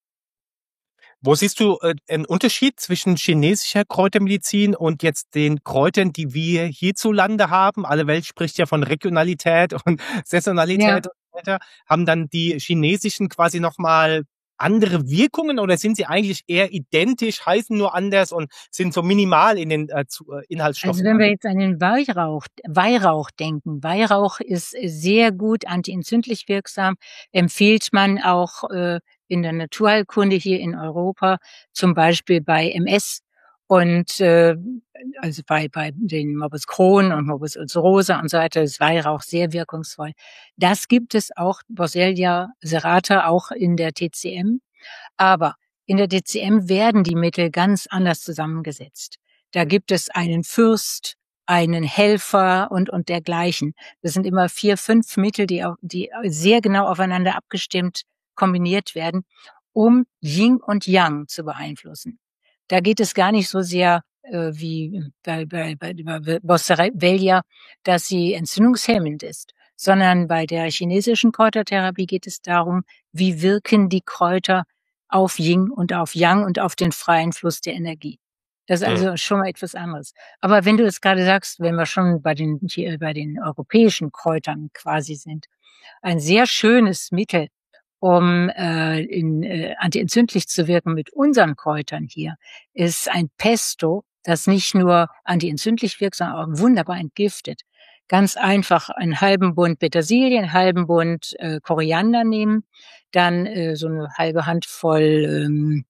Wo siehst du einen Unterschied zwischen chinesischer Kräutermedizin und jetzt den Kräutern, die wir hierzulande haben? Alle Welt spricht ja von Regionalität und Saisonalität und so weiter. Haben dann die chinesischen quasi nochmal andere Wirkungen oder sind sie eigentlich eher identisch, heißen nur anders und sind so minimal in den Inhaltsstoffen? Also wenn wir jetzt an den Weihrauch denken, Weihrauch ist sehr gut antientzündlich wirksam, empfiehlt man auch in der Naturheilkunde hier in Europa, zum Beispiel bei MS und also bei den Morbus Crohn und Morbus ulcerosa und so weiter ist Weihrauch sehr wirkungsvoll. Das gibt es auch, Boswellia serrata, auch in der TCM. Aber in der TCM werden die Mittel ganz anders zusammengesetzt. Da gibt es einen Fürst, einen Helfer und dergleichen. Das sind immer 4, 5 Mittel, die sehr genau aufeinander abgestimmt kombiniert werden, um Yin und Yang zu beeinflussen. Da geht es gar nicht so sehr wie bei Boswellia, dass sie entzündungshemmend ist, sondern bei der chinesischen Kräutertherapie geht es darum, wie wirken die Kräuter auf Yin und auf Yang und auf den freien Fluss der Energie. Das ist also schon mal etwas anderes. Aber wenn du jetzt gerade sagst, wenn wir schon bei den europäischen Kräutern quasi sind, ein sehr schönes Mittel, um antientzündlich zu wirken mit unseren Kräutern hier, ist ein Pesto, das nicht nur antientzündlich wirkt, sondern auch wunderbar entgiftet. Ganz einfach einen halben Bund Petersilie, einen halben Bund Koriander nehmen, dann so eine halbe Handvoll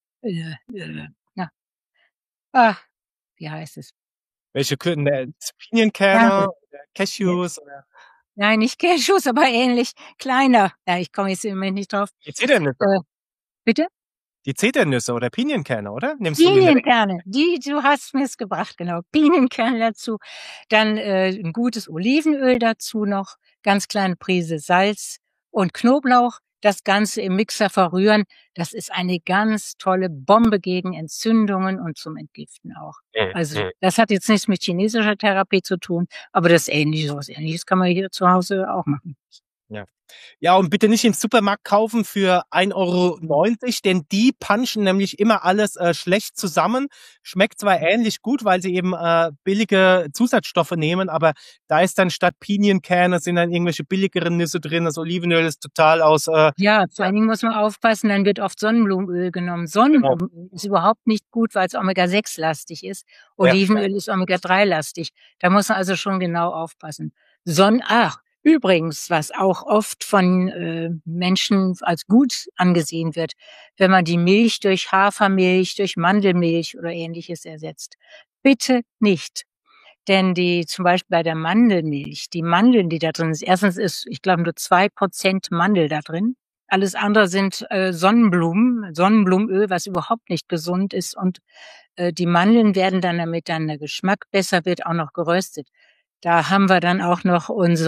wie heißt es? Welche Pinienkerne, Cashews? Nein, nicht Cashews, aber ähnlich. Kleiner. Ja, ich komme jetzt im Moment nicht drauf. Die Zedernüsse. Bitte? Die Zedernüsse oder Pinienkerne, oder? Pinienkerne, du hast mir es gebracht, genau. Pinienkerne dazu. Dann ein gutes Olivenöl dazu noch, ganz kleine Prise Salz und Knoblauch. Das Ganze im Mixer verrühren. Das ist eine ganz tolle Bombe gegen Entzündungen und zum Entgiften auch. Also das hat jetzt nichts mit chinesischer Therapie zu tun, aber das sowas Ähnliches kann man hier zu Hause auch machen. Ja, und bitte nicht im Supermarkt kaufen für 1,90 €, denn die punchen nämlich immer alles schlecht zusammen. Schmeckt zwar ähnlich gut, weil sie eben billige Zusatzstoffe nehmen, aber da ist dann statt Pinienkerne sind dann irgendwelche billigeren Nüsse drin. Das Olivenöl ist total aus... Ja, vor allen Dingen muss man aufpassen, dann wird oft Sonnenblumenöl genommen. Sonnenblumenöl ist überhaupt nicht gut, weil es Omega-6-lastig ist. Olivenöl ist Omega-3-lastig. Da muss man also schon genau aufpassen. Übrigens, was auch oft von Menschen als gut angesehen wird, wenn man die Milch durch Hafermilch, durch Mandelmilch oder Ähnliches ersetzt. Bitte nicht. Denn zum Beispiel bei der Mandelmilch, die Mandeln, die da drin ist, erstens ist, ich glaube, nur 2% Mandel da drin. Alles andere sind Sonnenblumenöl, was überhaupt nicht gesund ist. Und die Mandeln werden dann, damit dann der Geschmack besser wird, auch noch geröstet. Da haben wir dann auch noch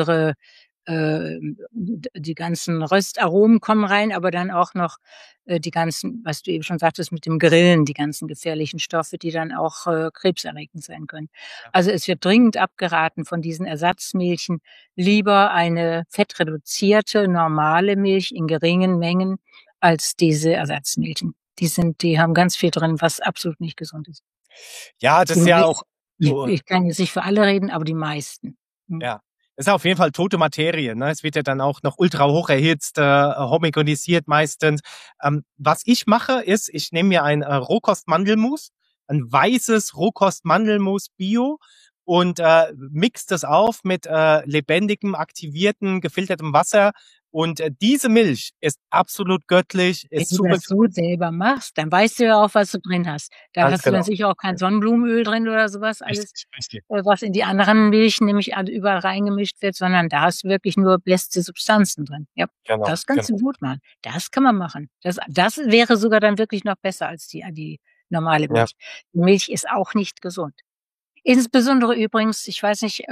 die ganzen Röstaromen kommen rein, aber dann auch noch die ganzen, was du eben schon sagtest, mit dem Grillen, die ganzen gefährlichen Stoffe, die dann auch krebserregend sein können. Also es wird dringend abgeraten von diesen Ersatzmilchen, lieber eine fettreduzierte, normale Milch in geringen Mengen als diese Ersatzmilchen. Die haben ganz viel drin, was absolut nicht gesund ist. Ja, das ist ja auch... Ich kann jetzt nicht für alle reden, aber die meisten. Ja, das ist auf jeden Fall tote Materie. Ne? Es wird ja dann auch noch ultra hoch erhitzt, homogenisiert meistens. Was ich mache, ist, ich nehme mir ein Rohkostmandelmus, ein weißes Rohkostmandelmus Bio und mix das auf mit lebendigem, aktivierten, gefiltertem Wasser. Und diese Milch ist absolut göttlich. Wenn du das so selber machst, dann weißt du ja auch, was du drin hast. Da hast du dann sicher auch kein Sonnenblumenöl drin oder sowas, alles, was in die anderen Milchen nämlich überall reingemischt wird, sondern da hast du wirklich nur beste Substanzen drin. Ja, das kannst du gut machen. Das kann man machen. Das wäre sogar dann wirklich noch besser als die normale Milch. Ja. Die Milch ist auch nicht gesund. Insbesondere übrigens, ich weiß nicht,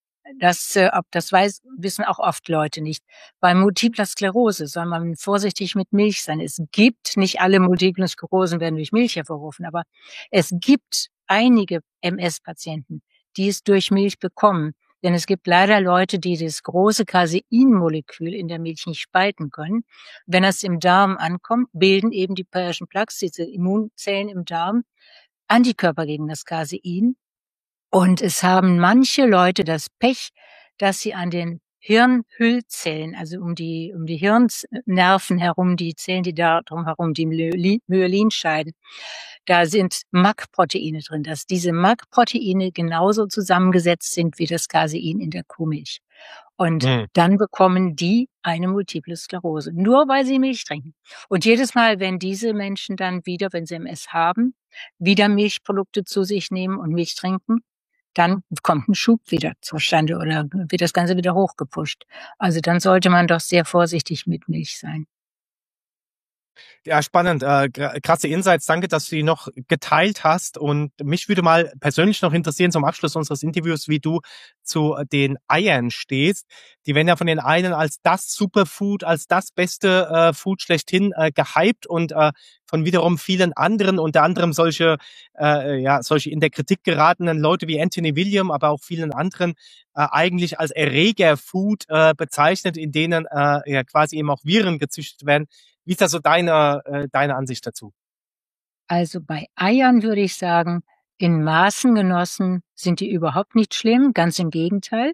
wissen auch oft Leute nicht. Bei Multipler Sklerose soll man vorsichtig mit Milch sein. Es gibt, nicht alle Multiple Sklerosen werden durch Milch hervorgerufen, aber es gibt einige MS-Patienten, die es durch Milch bekommen. Denn es gibt leider Leute, die das große Caseinmolekül in der Milch nicht spalten können. Wenn das im Darm ankommt, bilden eben die Peyer'schen Plaques, diese Immunzellen im Darm, Antikörper gegen das Casein. Und es haben manche Leute das Pech, dass sie an den Hirnhüllzellen, also um die Hirnnerven herum, die Zellen, die da drumherum, die Myelinscheiden, da sind MAC-Proteine drin, dass diese MAC-Proteine genauso zusammengesetzt sind wie das Casein in der Kuhmilch. Und dann bekommen die eine Multiple Sklerose, nur weil sie Milch trinken. Und jedes Mal, wenn diese Menschen dann wieder, wenn sie MS haben, wieder Milchprodukte zu sich nehmen und Milch trinken, dann kommt ein Schub wieder zustande oder wird das Ganze wieder hochgepusht. Also dann sollte man doch sehr vorsichtig mit Milch sein. Ja, spannend. Krasse Insights. Danke, dass du die noch geteilt hast. Und mich würde mal persönlich noch interessieren zum Abschluss unseres Interviews, wie du zu den Eiern stehst. Die werden ja von den einen als das Superfood, als das beste Food schlechthin gehypt und von wiederum vielen anderen, unter anderem solche in der Kritik geratenen Leute wie Anthony William, aber auch vielen anderen eigentlich als Erregerfood bezeichnet, in denen quasi eben auch Viren gezüchtet werden. Wie ist da so deine Ansicht dazu? Also bei Eiern würde ich sagen, in Maßen genossen sind die überhaupt nicht schlimm, ganz im Gegenteil.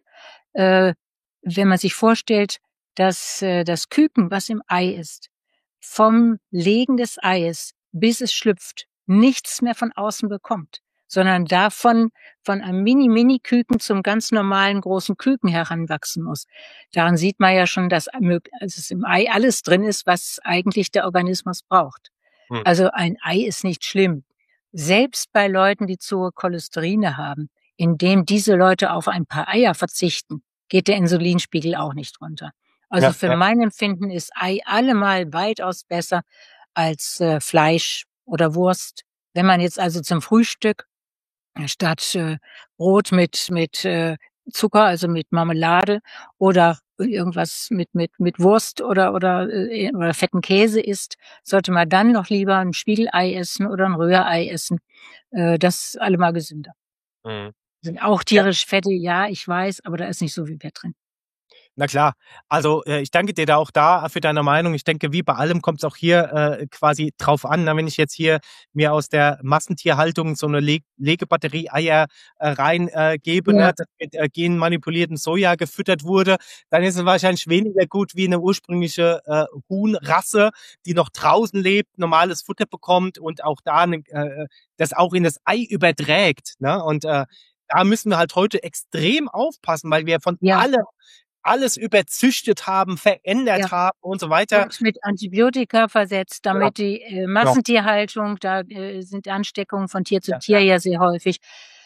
Wenn man sich vorstellt, dass das Küken, was im Ei ist, vom Legen des Eies bis es schlüpft, nichts mehr von außen bekommt, sondern davon von einem Mini-Küken zum ganz normalen großen Küken heranwachsen muss. Daran sieht man ja schon, dass es im Ei alles drin ist, was eigentlich der Organismus braucht. Also ein Ei ist nicht schlimm. Selbst bei Leuten, die zu hohe Cholesterine haben, indem diese Leute auf ein paar Eier verzichten, geht der Insulinspiegel auch nicht runter. Also für mein Empfinden ist Ei allemal weitaus besser als Fleisch oder Wurst. Wenn man jetzt also zum Frühstück statt Brot mit Zucker, also mit Marmelade oder irgendwas mit Wurst oder fetten Käse isst, sollte man dann noch lieber ein Spiegelei essen oder ein Rührei essen. Das ist allemal gesünder. Sind auch tierische Fette, ja, ich weiß, aber da ist nicht so viel Fett drin. Na klar, also ich danke dir da auch für deine Meinung. Ich denke, wie bei allem kommt es auch hier quasi drauf an. Na, wenn ich jetzt hier mir aus der Massentierhaltung so eine Legebatterie Eier reingebe, ne, das mit genmanipulierten Soja gefüttert wurde, dann ist es wahrscheinlich weniger gut wie eine ursprüngliche Huhnrasse, die noch draußen lebt, normales Futter bekommt und auch da das auch in das Ei überträgt. Ne? Und da müssen wir halt heute extrem aufpassen, weil wir von alles überzüchtet haben, verändert haben und so weiter. Und mit Antibiotika versetzt, damit die Massentierhaltung, da sind Ansteckungen von Tier zu Tier ja sehr häufig.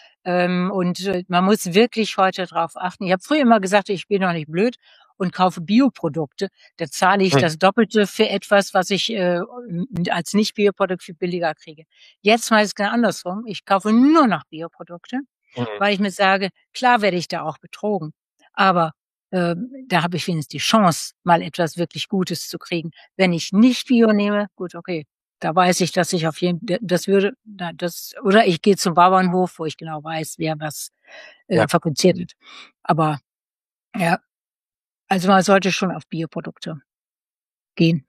Und man muss wirklich heute drauf achten. Ich habe früher immer gesagt, ich bin doch nicht blöd und kaufe Bioprodukte. Da zahle ich das Doppelte für etwas, was ich als Nicht-Bioprodukt viel billiger kriege. Jetzt mal ist es genau andersrum. Ich kaufe nur noch Bioprodukte, weil ich mir sage, klar werde ich da auch betrogen. Aber da habe ich wenigstens die Chance, mal etwas wirklich Gutes zu kriegen. Wenn ich nicht Bio nehme, gut, okay, da weiß ich, dass ich auf jeden oder ich gehe zum Bauernhof, wo ich genau weiß, wer was fabriziert wird. Aber ja, also man sollte schon auf Bioprodukte gehen.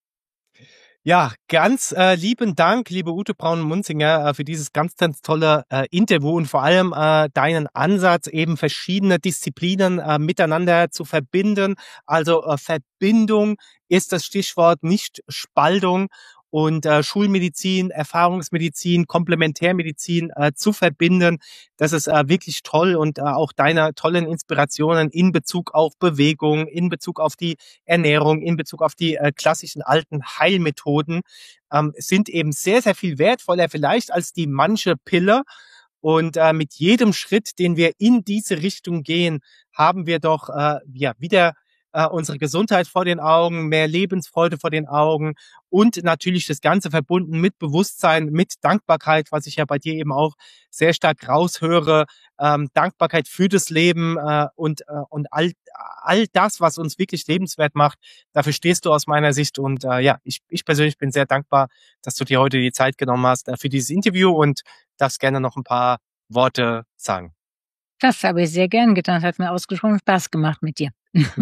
Ja, ganz lieben Dank, liebe Ute Braun-Munzinger, für dieses ganz, ganz tolle Interview und vor allem deinen Ansatz, eben verschiedene Disziplinen miteinander zu verbinden. Also Verbindung ist das Stichwort, nicht Spaltung. Und Schulmedizin, Erfahrungsmedizin, Komplementärmedizin zu verbinden, das ist wirklich toll und auch deine tollen Inspirationen in Bezug auf Bewegung, in Bezug auf die Ernährung, in Bezug auf die klassischen alten Heilmethoden sind eben sehr, sehr viel wertvoller vielleicht als die manche Pille. Und mit jedem Schritt, den wir in diese Richtung gehen, haben wir doch wieder unsere Gesundheit vor den Augen, mehr Lebensfreude vor den Augen und natürlich das Ganze verbunden mit Bewusstsein, mit Dankbarkeit, was ich ja bei dir eben auch sehr stark raushöre, Dankbarkeit für das Leben und all das, was uns wirklich lebenswert macht, dafür stehst du aus meiner Sicht und ich persönlich bin sehr dankbar, dass du dir heute die Zeit genommen hast für dieses Interview und darfst gerne noch ein paar Worte sagen. Das habe ich sehr gern getan, hat mir ausgesprochen Spaß gemacht mit dir.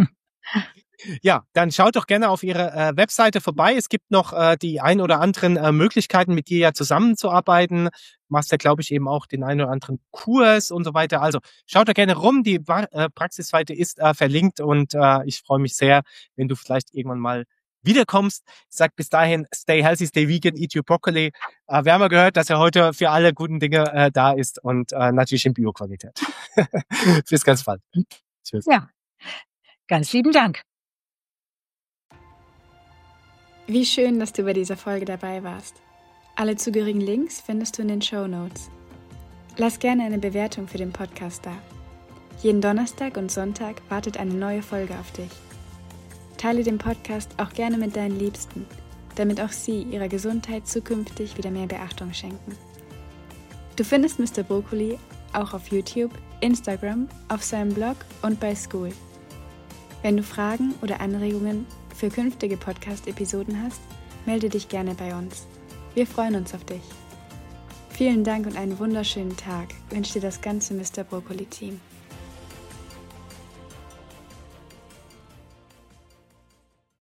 Ja, dann schaut doch gerne auf ihre Webseite vorbei. Es gibt noch die ein oder anderen Möglichkeiten, mit dir ja zusammenzuarbeiten. Du machst ja, glaube ich, eben auch den einen oder anderen Kurs und so weiter. Also schaut da gerne rum. Die Praxisseite ist verlinkt und ich freue mich sehr, wenn du vielleicht irgendwann mal wiederkommst. Ich sag bis dahin, stay healthy, stay vegan, eat your broccoli. Wir haben ja gehört, dass er heute für alle guten Dinge da ist und natürlich in Bioqualität. Bis ganz bald. Tschüss. Ja. Ganz lieben Dank. Wie schön, dass du bei dieser Folge dabei warst. Alle zugehörigen Links findest du in den Shownotes. Lass gerne eine Bewertung für den Podcast da. Jeden Donnerstag und Sonntag wartet eine neue Folge auf dich. Teile den Podcast auch gerne mit deinen Liebsten, damit auch sie ihrer Gesundheit zukünftig wieder mehr Beachtung schenken. Du findest Mr. Brokkoli auch auf YouTube, Instagram, auf seinem Blog und bei School. Wenn du Fragen oder Anregungen für künftige Podcast-Episoden hast, melde dich gerne bei uns. Wir freuen uns auf dich. Vielen Dank und einen wunderschönen Tag wünscht dir das ganze Mr. Brokkoli-Team.